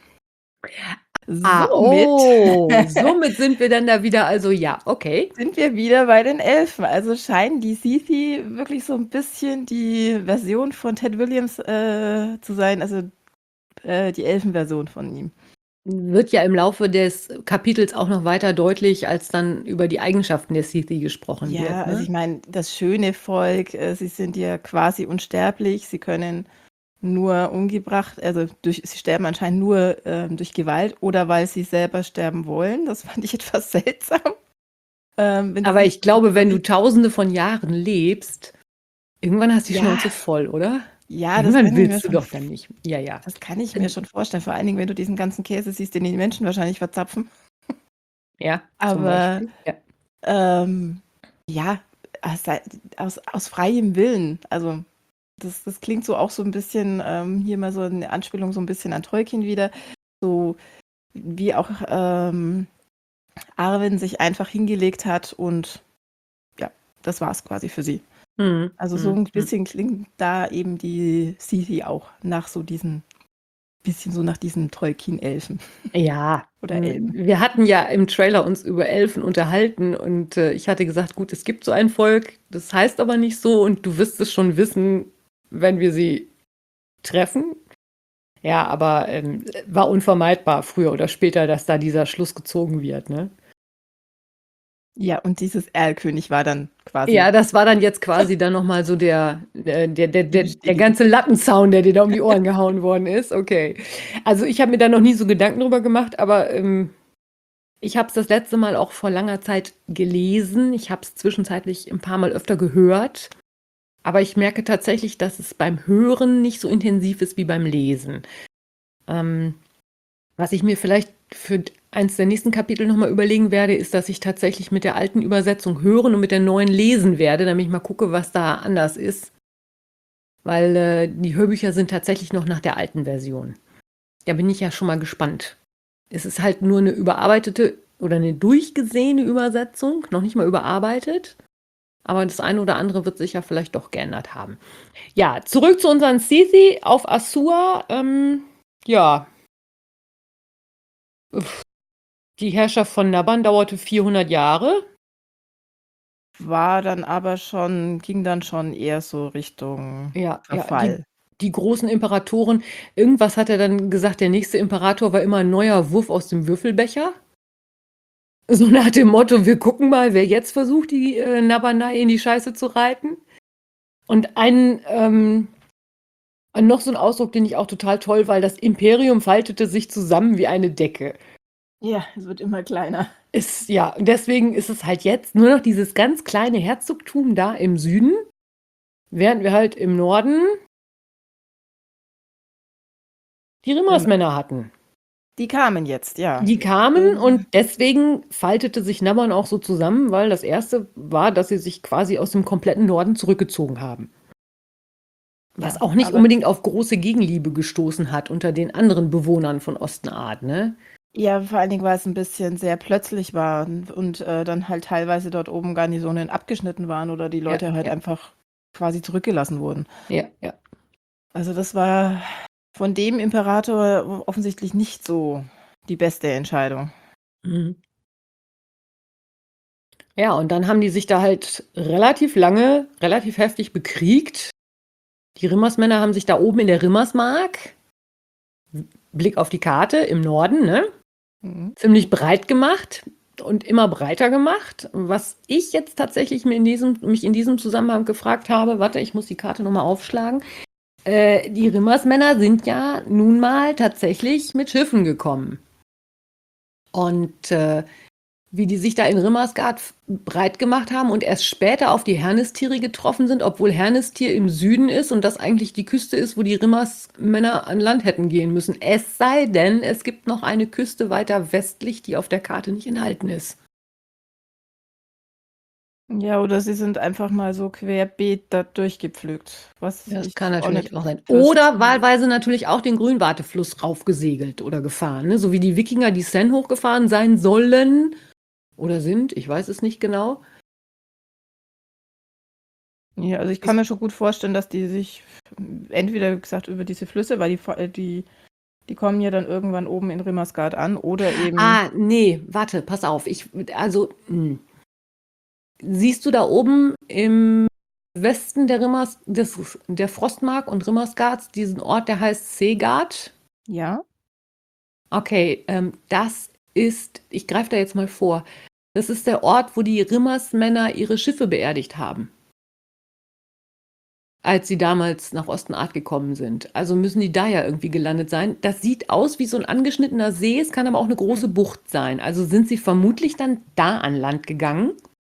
Somit sind wir dann da wieder, also ja, okay. Sind wir wieder bei den Elfen. Also scheinen die Seethy wirklich so ein bisschen die Version von Ted Williams zu sein, also die Elfenversion von ihm. Wird ja im Laufe des Kapitels auch noch weiter deutlich, als dann über die Eigenschaften der Seethy gesprochen wird. Ja, Ne? also ich meine, das schöne Volk, sie sind ja quasi unsterblich, sie können nur umgebracht, also sie sterben anscheinend nur durch Gewalt oder weil sie selber sterben wollen. Das fand ich etwas seltsam. Aber ich glaube, wenn du Tausende von Jahren lebst, irgendwann hast du die Ja. Schnauze voll, oder? Ja, das Irgendwann kann ich mir willst du schon doch dann nicht. Ja, ja. Das kann ich mir schon vorstellen. Vor allen Dingen, wenn du diesen ganzen Käse siehst, den die Menschen wahrscheinlich verzapfen. Ja, Aber zum Beispiel. Ja. ja, aus freiem Willen. Also das klingt so auch so ein bisschen, hier mal so eine Anspielung so ein bisschen an Tolkien wieder. So wie auch Arwen sich einfach hingelegt hat und ja, das war es quasi für sie. Also so ein bisschen klingt da eben die Seethy auch nach so diesen bisschen so nach diesen Tolkien-Elfen. Ja, Oder Elben. wir hatten ja im Trailer uns über Elfen unterhalten und ich hatte gesagt, gut, es gibt so ein Volk, das heißt aber nicht so und du wirst es schon wissen, wenn wir sie treffen. Ja, aber war unvermeidbar früher oder später, dass da dieser Schluss gezogen wird, ne? Ja, und dieses Erlkönig war dann quasi. Ja, das war dann jetzt quasi dann nochmal so der ganze Lattenzaun, der dir da um die Ohren gehauen worden ist. Okay. Also ich habe mir da noch nie so Gedanken drüber gemacht, aber ich habe es das letzte Mal auch vor langer Zeit gelesen. Ich habe es zwischenzeitlich ein paar Mal öfter gehört. Aber ich merke tatsächlich, dass es beim Hören nicht so intensiv ist wie beim Lesen. Was ich mir vielleicht für eins der nächsten Kapitel nochmal überlegen werde, ist, dass ich tatsächlich mit der alten Übersetzung hören und mit der neuen lesen werde, damit ich mal gucke, was da anders ist. Weil die Hörbücher sind tatsächlich noch nach der alten Version. Da bin ich ja schon mal gespannt. Es ist halt nur eine überarbeitete oder eine durchgesehene Übersetzung, noch nicht mal überarbeitet. Aber das eine oder andere wird sich ja vielleicht doch geändert haben. Ja, zurück zu unseren Seethy auf Assur. Ja. Die Herrschaft von Naban dauerte 400 Jahre. Ging dann schon eher so Richtung Verfall. Ja, die großen Imperatoren. Irgendwas hat er dann gesagt, der nächste Imperator war immer ein neuer Wurf aus dem Würfelbecher. So nach dem Motto, wir gucken mal, wer jetzt versucht, die Nabanai in die Scheiße zu reiten. Und noch so ein Ausdruck, den ich auch total toll, weil das Imperium faltete sich zusammen wie eine Decke. Ja, es wird immer kleiner. Deswegen ist es halt jetzt nur noch dieses ganz kleine Herzogtum da im Süden, während wir halt im Norden die Rimmersmänner hatten. Die kamen jetzt, ja. Die kamen und deswegen faltete sich Naban auch so zusammen, weil das erste war, dass sie sich quasi aus dem kompletten Norden zurückgezogen haben. Was auch nicht unbedingt auf große Gegenliebe gestoßen hat unter den anderen Bewohnern von Ostenart, ne? Ja, vor allen Dingen, weil es ein bisschen sehr plötzlich war und dann halt teilweise dort oben Garnisonen abgeschnitten waren oder die Leute einfach quasi zurückgelassen wurden. Ja. Also das war von dem Imperator offensichtlich nicht so die beste Entscheidung. Mhm. Ja, und dann haben die sich da halt relativ lange, relativ heftig bekriegt. Die Rimmersmänner haben sich da oben in der Rimmersmark, Blick auf die Karte, im Norden, ne? Ziemlich breit gemacht und immer breiter gemacht. Was ich jetzt tatsächlich mich in diesem Zusammenhang gefragt habe, warte, ich muss die Karte nochmal aufschlagen. Die Rimmersmänner sind ja nun mal tatsächlich mit Schiffen gekommen. Und wie die sich da in Rimmersgard breit gemacht haben und erst später auf die Hernestiri getroffen sind, obwohl Hernestir im Süden ist und das eigentlich die Küste ist, wo die Rimmersmänner an Land hätten gehen müssen. Es sei denn, es gibt noch eine Küste weiter westlich, die auf der Karte nicht enthalten ist. Ja, oder sie sind einfach mal so querbeet da durchgepflügt. Was Das ich kann auch natürlich nicht auch sein. verstehe. Oder wahlweise natürlich auch den Grünwartefluss raufgesegelt oder gefahren, ne? So wie die Wikinger die Seine hochgefahren sein sollen oder sind, ich weiß es nicht genau. Ja, also ich kann mir schon gut vorstellen, dass die sich entweder, wie gesagt, über diese Flüsse, weil die kommen ja dann irgendwann oben in Rimmersgard an, oder eben. Ah, nee, warte, pass auf. Siehst du da oben im Westen der Frostmark und Rimmersgards diesen Ort, der heißt Seegard? Ja. Okay, das ist, ich greife da jetzt mal vor, das ist der Ort, wo die Rimmersmänner ihre Schiffe beerdigt haben, als sie damals nach Ostenart gekommen sind. Also müssen die da ja irgendwie gelandet sein. Das sieht aus wie so ein angeschnittener See, es kann aber auch eine große Bucht sein. Also sind sie vermutlich dann da an Land gegangen.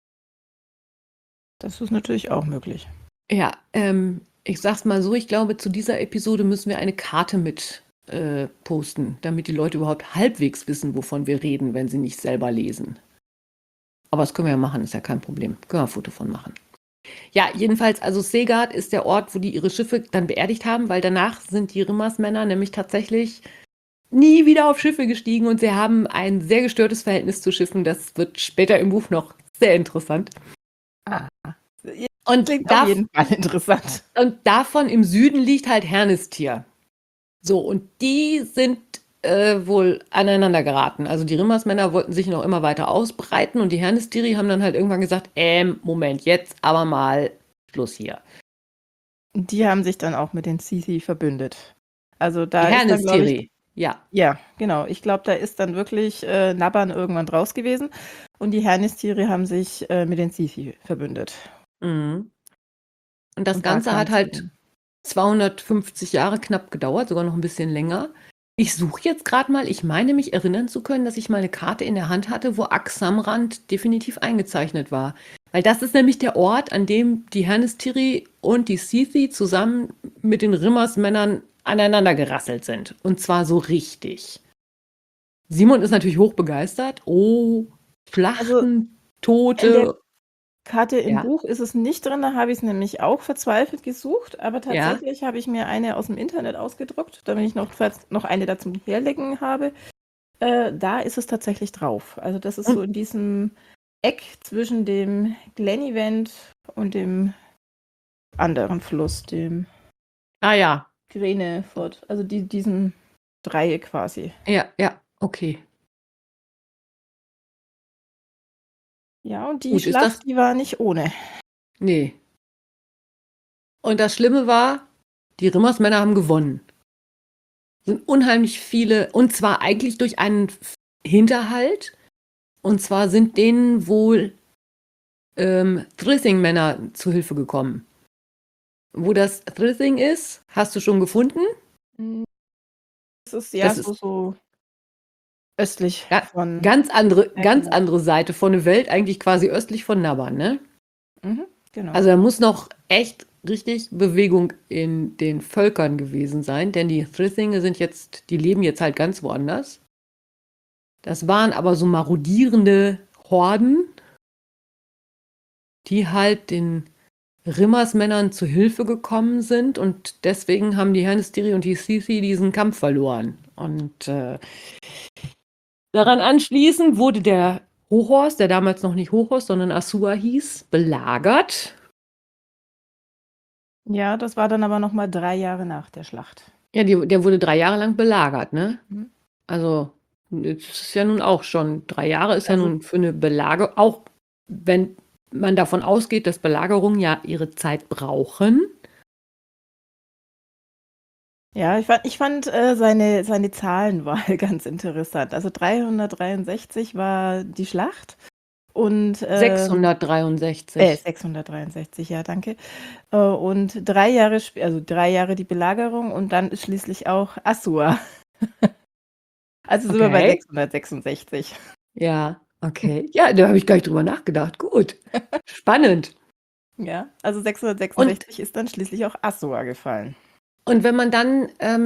Das ist natürlich auch möglich. Ja, ich sag's mal so, ich glaube, zu dieser Episode müssen wir eine Karte mit posten, damit die Leute überhaupt halbwegs wissen, wovon wir reden, wenn sie nicht selber lesen. Aber das können wir ja machen, ist ja kein Problem. Können wir ein Foto von machen. Ja, jedenfalls, also Seegard ist der Ort, wo die ihre Schiffe dann beerdigt haben, weil danach sind die Rimmersmänner nämlich tatsächlich nie wieder auf Schiffe gestiegen und sie haben ein sehr gestörtes Verhältnis zu Schiffen. Das wird später im Buch noch sehr interessant. Und Klingt auf jeden Fall interessant. Und davon im Süden liegt halt Hernestir. So, und die sind wohl aneinander geraten. Also die Rimmersmänner wollten sich noch immer weiter ausbreiten und die Hernestiri haben dann halt irgendwann gesagt, Moment, jetzt aber mal Schluss hier. Die haben sich dann auch mit den Sisi verbündet. Also da Die ist dann, glaube ich, Hernestiri, ja. ja, genau. Ich glaube, da ist dann wirklich Naban irgendwann draus gewesen und die Hernestiri haben sich mit den Sisi verbündet. Mhm. Und das Und da Ganze hat kam's halt hin. 250 Jahre knapp gedauert, sogar noch ein bisschen länger. Ich suche jetzt gerade mal, ich meine mich erinnern zu können, dass ich mal eine Karte in der Hand hatte, wo Ak-Samrand definitiv eingezeichnet war. Weil das ist nämlich der Ort, an dem die Hernestiri und die Sithi zusammen mit den Rimmersmännern aneinander gerasselt sind. Und zwar so richtig. Simon ist natürlich hochbegeistert. Oh, Schlachten, Tote. Karte im Ja. Buch ist es nicht drin, da habe ich es nämlich auch verzweifelt gesucht, aber tatsächlich habe ich mir eine aus dem Internet ausgedruckt, damit ich noch eine dazu herlegen habe. Da ist es tatsächlich drauf. Also das ist so in diesem Eck zwischen dem Glenivent und dem anderen Fluss, dem Ja. Greneford. Also diesem Dreieck quasi. Ja, okay. Ja, und die Gut, Schlacht, die war nicht ohne. Nee. Und das Schlimme war, die Rimmersmänner haben gewonnen. Sind unheimlich viele, und zwar eigentlich durch einen Hinterhalt. Und zwar sind denen wohl Thrithing-Männer zu Hilfe gekommen. Wo das Thrithing ist, hast du schon gefunden? Das ist ja so östlich von. Ganz andere Seite von der Welt, eigentlich quasi östlich von Naban, ne? Mhm, genau. Also da muss noch echt richtig Bewegung in den Völkern gewesen sein, denn die Thrithing die leben jetzt halt ganz woanders. Das waren aber so marodierende Horden, die halt den Rimmersmännern zu Hilfe gekommen sind und deswegen haben die Hernestiri und die Sithi diesen Kampf verloren. Und daran anschließend wurde der Hochhorst, der damals noch nicht Hochhorst, sondern Assur hieß, belagert. Ja, das war dann aber noch mal 3 Jahre nach der Schlacht. Ja, der wurde 3 Jahre lang belagert, ne? Mhm. Also, das ist ja nun auch schon, 3 Jahre ist ja Also nun für eine Belagerung, auch wenn man davon ausgeht, dass Belagerungen ja ihre Zeit brauchen. Ja, ich fand seine Zahlenwahl ganz interessant. Also 363 war die Schlacht und 663. 663, ja, danke. Und 3 Jahre die Belagerung und dann ist schließlich auch Assur. Also sind wir bei Okay. 666. Ja. Okay. Ja, da habe ich gar nicht drüber nachgedacht. Gut. Spannend. Ja, also Und 666 ist dann schließlich auch Assur gefallen. und wenn man dann,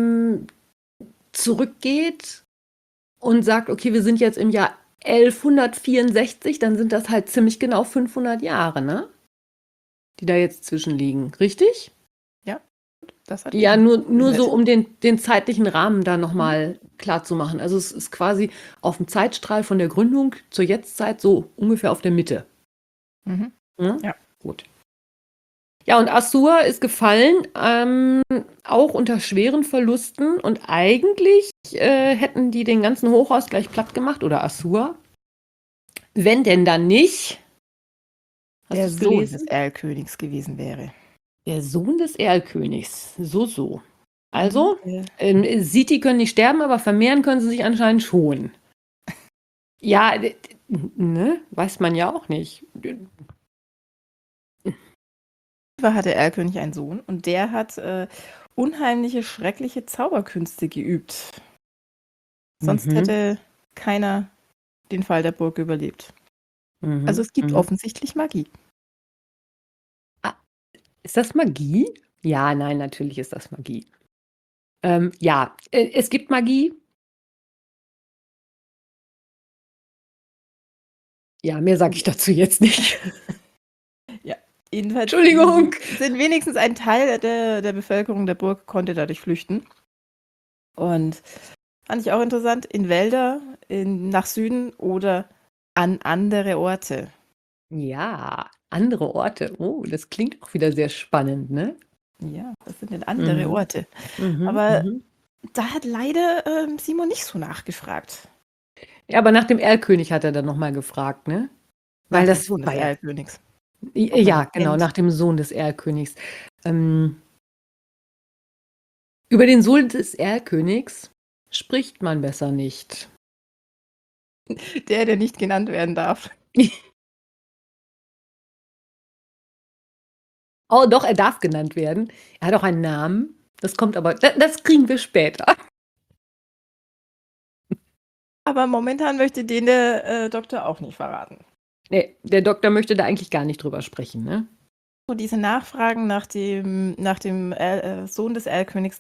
zurückgeht und sagt: „Okay, wir sind jetzt im Jahr 1164", dann sind das halt ziemlich genau 500 Jahre, ne? Die da jetzt zwischen liegen, richtig? Ja, das hat Ja, nur so, nett. um den zeitlichen Rahmen da noch Mhm. mal klarzumachen. Also, es ist quasi auf'm Zeitstrahl von der Gründung zur Jetztzeit so ungefähr auf der Mitte, Mhm. ne? Ja. Gut. Ja, und Assur ist gefallen, auch unter schweren Verlusten und eigentlich, hätten die den ganzen Hochhaus gleich platt gemacht oder Assur. Wenn denn dann nicht, hast Der du's Sohn des gelesen? Erlkönigs gewesen wäre. Der Sohn des Erlkönigs. So. Also, Der Siti können nicht sterben, aber vermehren können sie sich anscheinend schon. Ja, ne? Weiß man ja auch nicht. hatte Erlkönig einen Sohn und der hat unheimliche, schreckliche Zauberkünste geübt. Sonst Mhm, hätte keiner den Fall der Burg überlebt. Also es gibt mhm. offensichtlich Magie. Ah, ist das Magie? Ja, nein, natürlich ist das Magie. Ja, es gibt Magie. Ja, mehr sage ich dazu jetzt nicht. Ja, jedenfalls Entschuldigung. sind wenigstens ein Teil der Bevölkerung der Burg konnte dadurch flüchten. Und fand ich auch interessant, in Wälder, nach Süden oder an andere Orte. Ja, andere Orte. Oh, das klingt auch wieder sehr spannend, ne? Ja, das sind denn andere Mhm. Orte. Mhm, Aber mhm. da hat leider Simon nicht so nachgefragt. Ja, aber nach dem Erlkönig hat er dann noch mal gefragt, ne? Nach Weil dem das Sohn des war ja Erlkönigs. Ob man ja, ihn genau, kennt. nach dem Sohn des Erlkönigs. Über den Sohn des Erlkönigs spricht man besser nicht. Der nicht genannt werden darf. Oh, doch, er darf genannt werden. Er hat auch einen Namen. Das kommt aber das kriegen wir später. Aber momentan möchte den der Doktor auch nicht verraten. Ne, der Doktor möchte da eigentlich gar nicht drüber sprechen, ne? So diese Nachfragen nach dem Sohn des Erlkönigs,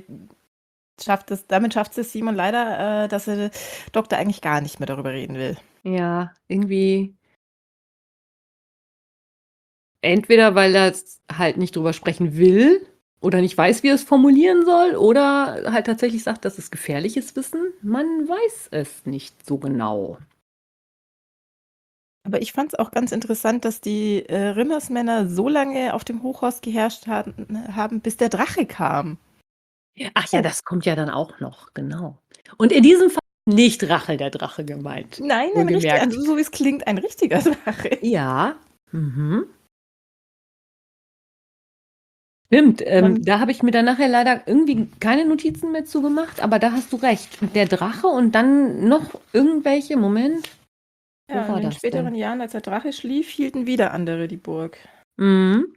damit schafft es Simon leider, dass der Doktor eigentlich gar nicht mehr darüber reden will. Ja, irgendwie entweder weil er's halt nicht drüber sprechen will oder nicht weiß, wie er es formulieren soll oder halt tatsächlich sagt, das ist gefährliches Wissen. Man weiß es nicht so genau. Aber ich fand es auch ganz interessant, dass die Rimmersmänner so lange auf dem Hochhaus geherrscht haben, bis der Drache kam. Ach ja, Oh. das kommt ja dann auch noch, genau. Und in diesem Fall nicht Rachel der Drache gemeint, Nein, wohlgemerkt. also so wie es klingt, ein richtiger Drache. Ja, mhm. Stimmt, Man, da habe ich mir dann nachher leider irgendwie keine Notizen mehr zu gemacht, aber da hast du recht. Der Drache und dann noch irgendwelche Moment, wo ja, in war den das späteren denn? Jahren, als der Drache schlief, hielten wieder andere die Burg. Mhm.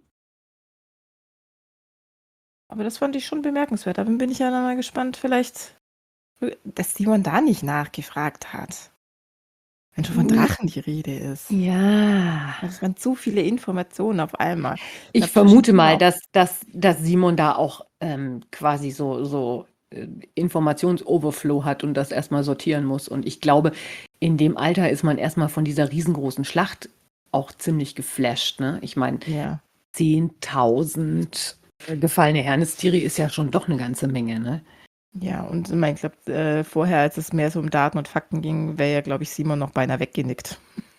Aber das fand ich schon bemerkenswert. Da bin ich ja dann mal gespannt, vielleicht, dass Simon da nicht nachgefragt hat. Wenn schon von Drachen die Rede ist. Ja. Das waren zu viele Informationen auf einmal. Ich Ich glaube, für vermute Simon mal, auch. dass Simon da auch, quasi so, Informations-Overflow hat und das erst mal sortieren muss. Und ich glaube, in dem Alter ist man erst mal von dieser riesengroßen Schlacht auch ziemlich geflasht, ne? Ich meine, Ja. 10.000 gefallene Hernestiere ist ja schon doch 'ne ganze Menge, ne? Ja, und ich meine, ich glaube, vorher, als es mehr so um Daten und Fakten ging, wäre ja, glaube ich, Simon noch beinahe weggenickt.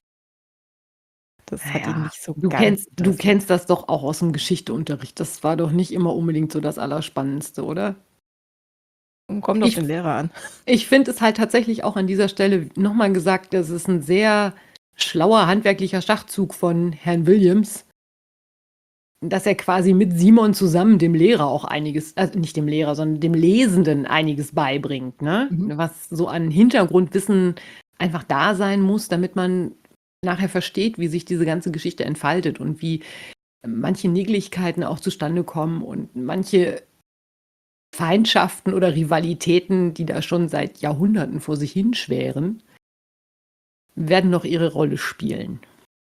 Das Na hat ihn ja, nicht so du ganz interessiert. kennst das doch auch aus'm Geschichteunterricht. Das war doch nicht immer unbedingt so das Allerspannendste, oder? Kommt auf Ich den Lehrer an. Ich finde es halt tatsächlich auch an dieser Stelle noch mal gesagt, das ist 'n sehr schlauer handwerklicher Schachzug von Herrn Williams, dass er quasi mit Simon zusammen dem Lehrer auch einiges nicht dem Lehrer, sondern dem Lesenden einiges beibringt, ne? Mhm. Was so an Hintergrundwissen einfach da sein muss, damit man nachher versteht, wie sich diese ganze Geschichte entfaltet und wie manche Niggligkeiten auch zustande kommen und manche Feindschaften oder Rivalitäten, die da schon seit Jahrhunderten vor sich hinschweren. werden noch ihre Rolle spielen.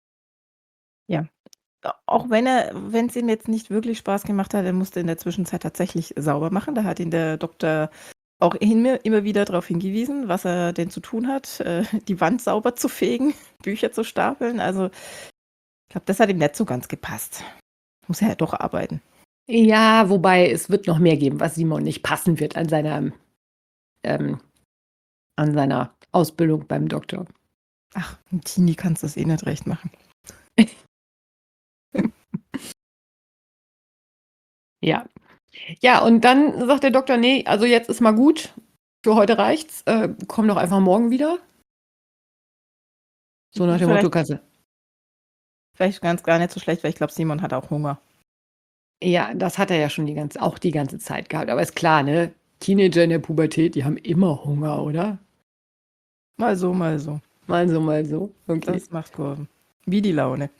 Auch wenn es ihm jetzt nicht wirklich Spaß gemacht hat, er musste in der Zwischenzeit tatsächlich sauber machen. Da hat ihn der Doktor auch immer wieder darauf hingewiesen, was er denn zu tun hat, die Wand sauber zu fegen, Bücher zu stapeln. Also ich glaube, das hat ihm nicht so ganz gepasst. Muss er ja doch arbeiten. Ja, wobei es wird noch mehr geben, was Simon nicht passen wird an seiner Ausbildung beim Doktor. Ach, ein Teenie kannst du das eh nicht recht machen. Ja. Ja, und dann sagt der Doktor, nee, also jetzt ist mal gut, für heute reicht's, komm doch einfach morgen wieder. So nach dem Motto, kannst du. Vielleicht ganz gar nicht so schlecht, weil ich glaube, Simon hat auch Hunger. Ja, das hat er ja schon die ganze Zeit gehabt. Aber ist klar, ne? Teenager in der Pubertät, die haben immer Hunger, oder? Mal so, mal so. Mal so, mal so. Okay. Das macht Kurven. Wie die Laune.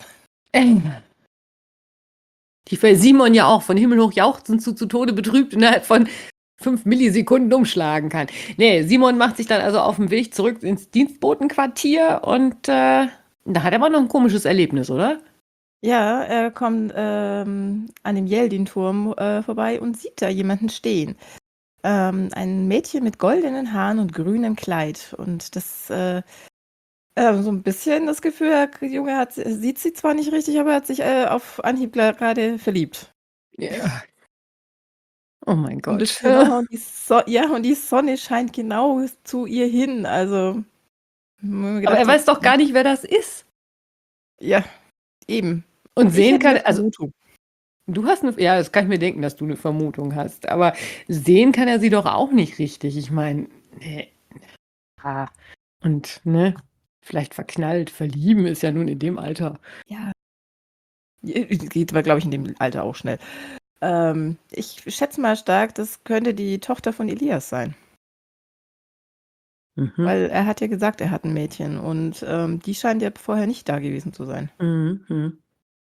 Die für Simon ja auch von Himmel hoch jauchzend zu Tode betrübt innerhalb von 5 Millisekunden umschlagen kann. Nee, Simon macht sich dann also auf den Weg zurück ins Dienstbotenquartier und da hat er aber noch ein komisches Erlebnis, oder? Ja, er kommt an dem Yeldin-Turm vorbei und sieht da jemanden stehen. Ein Mädchen mit goldenen Haaren und grünem Kleid. Und das so ein bisschen das Gefühl, der Junge sieht sie zwar nicht richtig, aber er hat sich auf Anhieb gerade verliebt. Ja. Oh mein Und, Gott. genau, und die Sonne scheint genau zu ihr hin. Also, Aber er weiß doch gar nicht, wer das ist. Ja, eben. Und sehen Ich hätte kann, eine also Vermutung. du hast ja, das kann ich mir denken, dass du eine Vermutung hast. Aber sehen kann er sie doch auch nicht richtig. Ich meine, nee. Und, ne, vielleicht verknallt, verlieben ist ja nun in dem Alter. Ja. Geht aber, glaube ich, in dem Alter auch schnell. Ich schätze mal stark, das könnte die Tochter von Elias sein. Mhm. Weil er hat ja gesagt, er hat ein Mädchen und die scheint ja vorher nicht da gewesen zu sein. Mhm.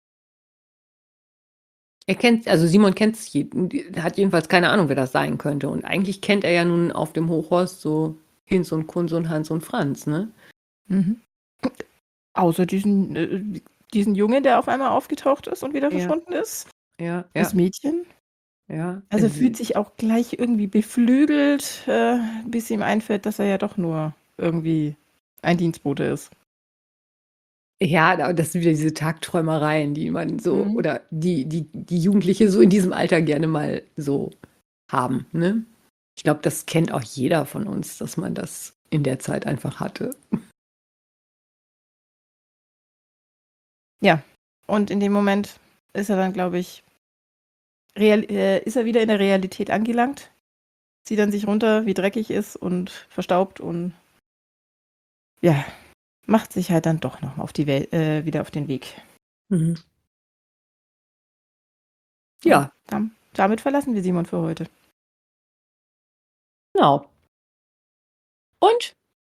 Also Simon kennt es, hat jedenfalls keine Ahnung, wer das sein könnte. Und eigentlich kennt er ja nun auf dem Hochhorst so Hinz und Kunz und Hans und Franz, ne? Mhm. Außer diesen Jungen, der auf einmal aufgetaucht ist und wieder verschwunden ist. Ja, Das Mädchen. ja. Also fühlt sich auch gleich irgendwie beflügelt, bis ihm einfällt, dass er ja doch nur irgendwie ein Dienstbote ist. Ja, das sind wieder diese Tagträumereien, die man so, Mhm. oder die Jugendliche so in diesem Alter gerne mal so haben, ne? Ich glaube, das kennt auch jeder von uns, dass man das in der Zeit einfach hatte. Ja, und in dem Moment ist er dann, glaube ich, ist er wieder in der Realität angelangt, zieht dann sich runter, wie dreckig ist und verstaubt und ja, macht sich halt dann doch noch auf die Welt, wieder auf den Weg. Mhm. Ja, Damit verlassen wir Simon für heute. genau. Und?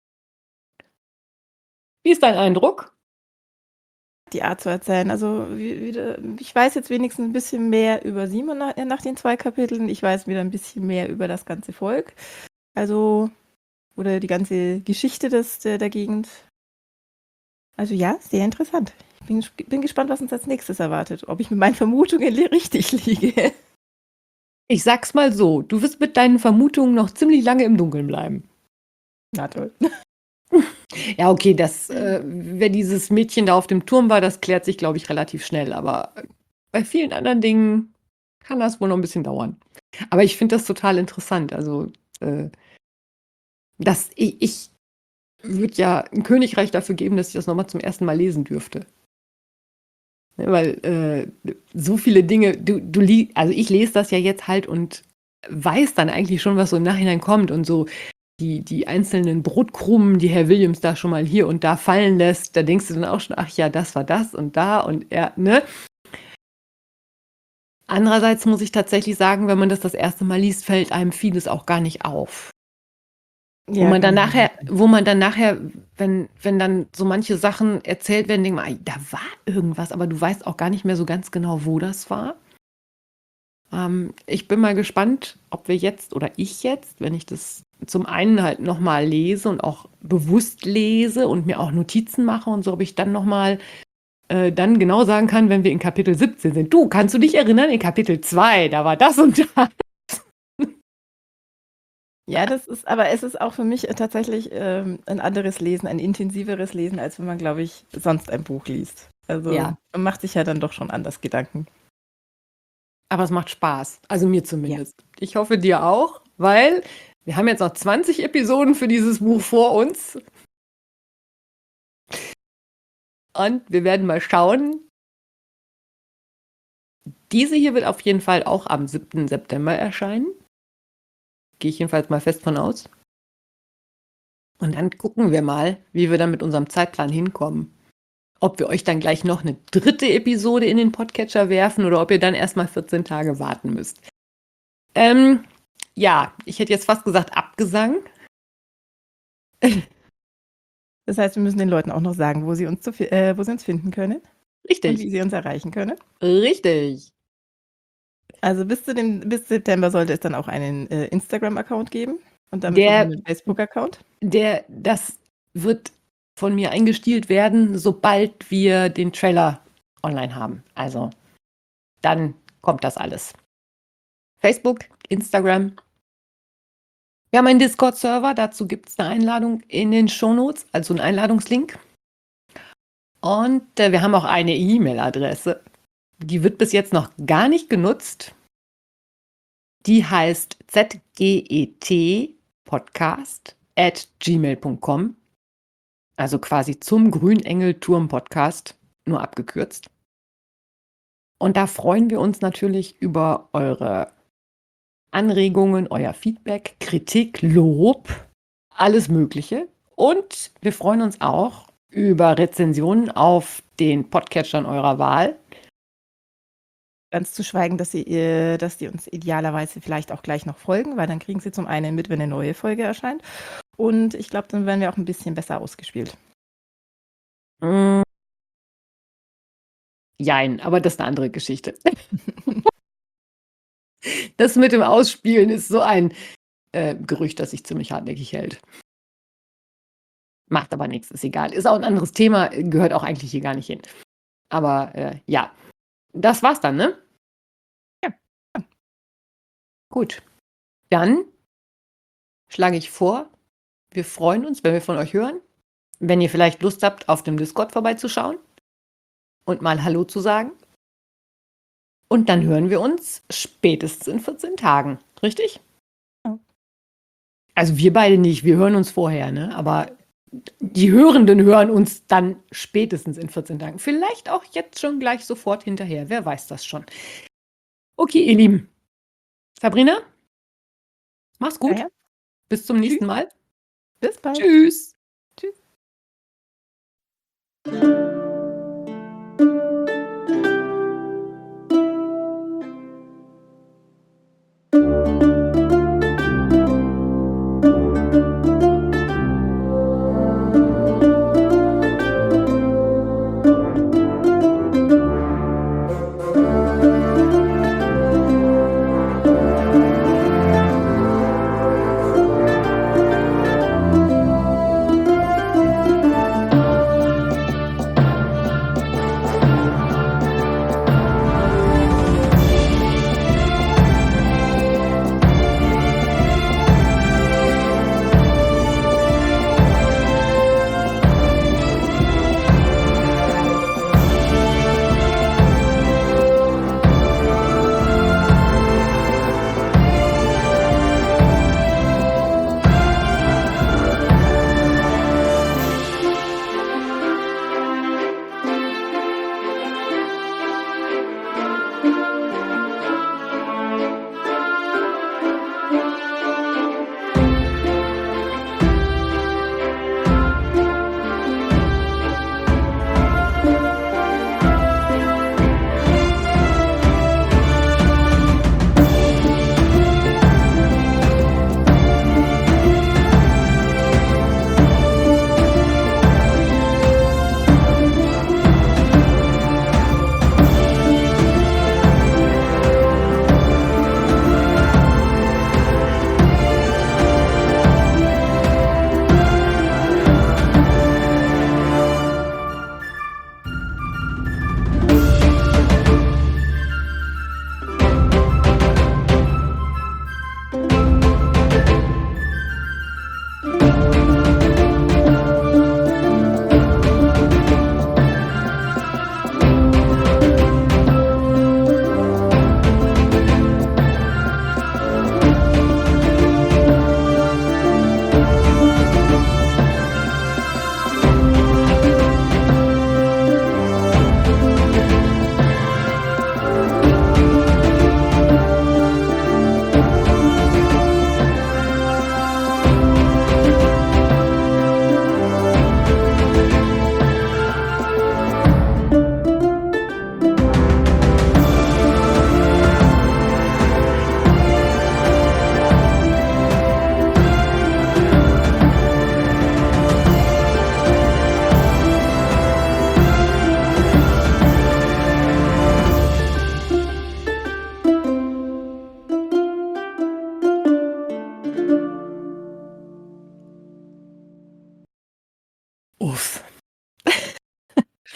Wie ist dein Eindruck? Die Art zu erzählen. Also ich weiß jetzt wenigstens ein bisschen mehr über Simon nach den 2 Kapiteln. Ich weiß wieder ein bisschen mehr über das ganze Volk. Also, oder die ganze Geschichte der Gegend. Also ja, sehr interessant. Ich bin gespannt, was uns als nächstes erwartet. Ob ich mit meinen Vermutungen richtig liege. Ich sag's mal so, du wirst mit deinen Vermutungen noch ziemlich lange im Dunkeln bleiben. Na toll. Ja, okay, wer dieses Mädchen da auf dem Turm war, das klärt sich, glaube ich, relativ schnell. Aber bei vielen anderen Dingen kann das wohl noch ein bisschen dauern. Aber ich finde das total interessant. Also, ich würde ja ein Königreich dafür geben, dass ich das nochmal zum ersten Mal lesen dürfte. Ne, weil so viele Dinge, also ich lese das ja jetzt halt und weiß dann eigentlich schon, was so im Nachhinein kommt und so die einzelnen Brotkrumen, die Herr Williams da schon mal hier und da fallen lässt, da denkst du dann auch schon, ach ja, das war das und da und ne? Andererseits muss ich tatsächlich sagen, wenn man das erste Mal liest, fällt einem vieles auch gar nicht auf. Ja, Wo man dann nachher, wenn dann so manche Sachen erzählt werden, denkt man, da war irgendwas, aber du weißt auch gar nicht mehr so ganz genau, wo das war. Ich bin mal gespannt, ob wir jetzt oder ich jetzt, wenn ich das zum einen halt nochmal lese und auch bewusst lese und mir auch Notizen mache und so, ob ich dann nochmal dann genau sagen kann, wenn wir in Kapitel 17 sind. Du, kannst du dich erinnern, in Kapitel 2, da war das und das. Ja, aber es ist auch für mich tatsächlich ein anderes Lesen, ein intensiveres Lesen, als wenn man, glaube ich, sonst ein Buch liest. Also Ja. man macht sich ja dann doch schon anders Gedanken. Aber es macht Spaß. Also mir zumindest. Ich hoffe dir auch, weil wir haben jetzt noch 20 Episoden für dieses Buch vor uns. Und wir werden mal schauen. Diese hier wird auf jeden Fall auch am 7. September erscheinen. Gehe ich jedenfalls mal fest von aus. Und dann gucken wir mal, wie wir dann mit unserem Zeitplan hinkommen. Ob wir euch dann gleich noch eine 3. Episode in den Podcatcher werfen oder ob ihr dann erstmal 14 Tage warten müsst. Ja, ich hätte jetzt fast gesagt Abgesang. Das heißt, wir müssen den Leuten auch noch sagen, wo sie uns finden können und Richtig, wie sie uns erreichen können. richtig. Also bis September sollte es dann auch einen Instagram-Account geben und damit Der- einen Facebook-Account. Das wird von mir eingestielt werden, sobald wir den Trailer online haben. Also dann kommt das alles. Facebook, Instagram. Wir haben einen Discord-Server, dazu gibt es eine Einladung in den Shownotes, also einen Einladungslink. Und wir haben auch eine E-Mail-Adresse. Die wird bis jetzt noch gar nicht genutzt. Die heißt zgetpodcast@gmail.com. Also quasi zum Grünengelturm-Podcast, nur abgekürzt. Und da freuen wir uns natürlich über eure Anregungen, euer Feedback, Kritik, Lob, alles Mögliche. Und wir freuen uns auch über Rezensionen auf den Podcatchern eurer Wahl. Ganz zu schweigen, dass die uns idealerweise vielleicht auch gleich noch folgen, weil dann kriegen sie zum einen mit, wenn eine neue Folge erscheint. Und ich glaube, dann werden wir auch ein bisschen besser ausgespielt. Jein, aber das ist eine andere Geschichte. Das mit dem Ausspielen ist so ein Gerücht, das sich ziemlich hartnäckig hält. Macht aber nichts, ist egal. Ist auch ein anderes Thema, gehört auch eigentlich hier gar nicht hin. Aber ja, das war's dann, ne? Ja. Gut. Dann schlage ich vor, wir freuen uns, wenn wir von euch hören. Wenn ihr vielleicht Lust habt, auf dem Discord vorbeizuschauen und mal Hallo zu sagen. Und dann hören wir uns spätestens in 14 Tagen. Richtig? Ja. Also wir beide nicht, wir hören uns vorher, ne? Aber die Hörenden hören uns dann spätestens in 14 Tagen. Vielleicht auch jetzt schon gleich sofort hinterher. Wer weiß das schon. Okay, ihr Lieben. Sabrina, mach's gut. Ja. Bis zum nächsten Mal. Bis bald. Tschüss.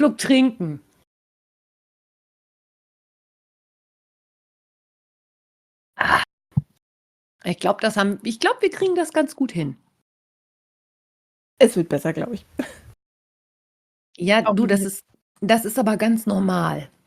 Schluck trinken. Ah, ich glaube, wir kriegen das ganz gut hin. Es wird besser, glaube ich. Ja, Auch du, mit- das ist aber ganz normal.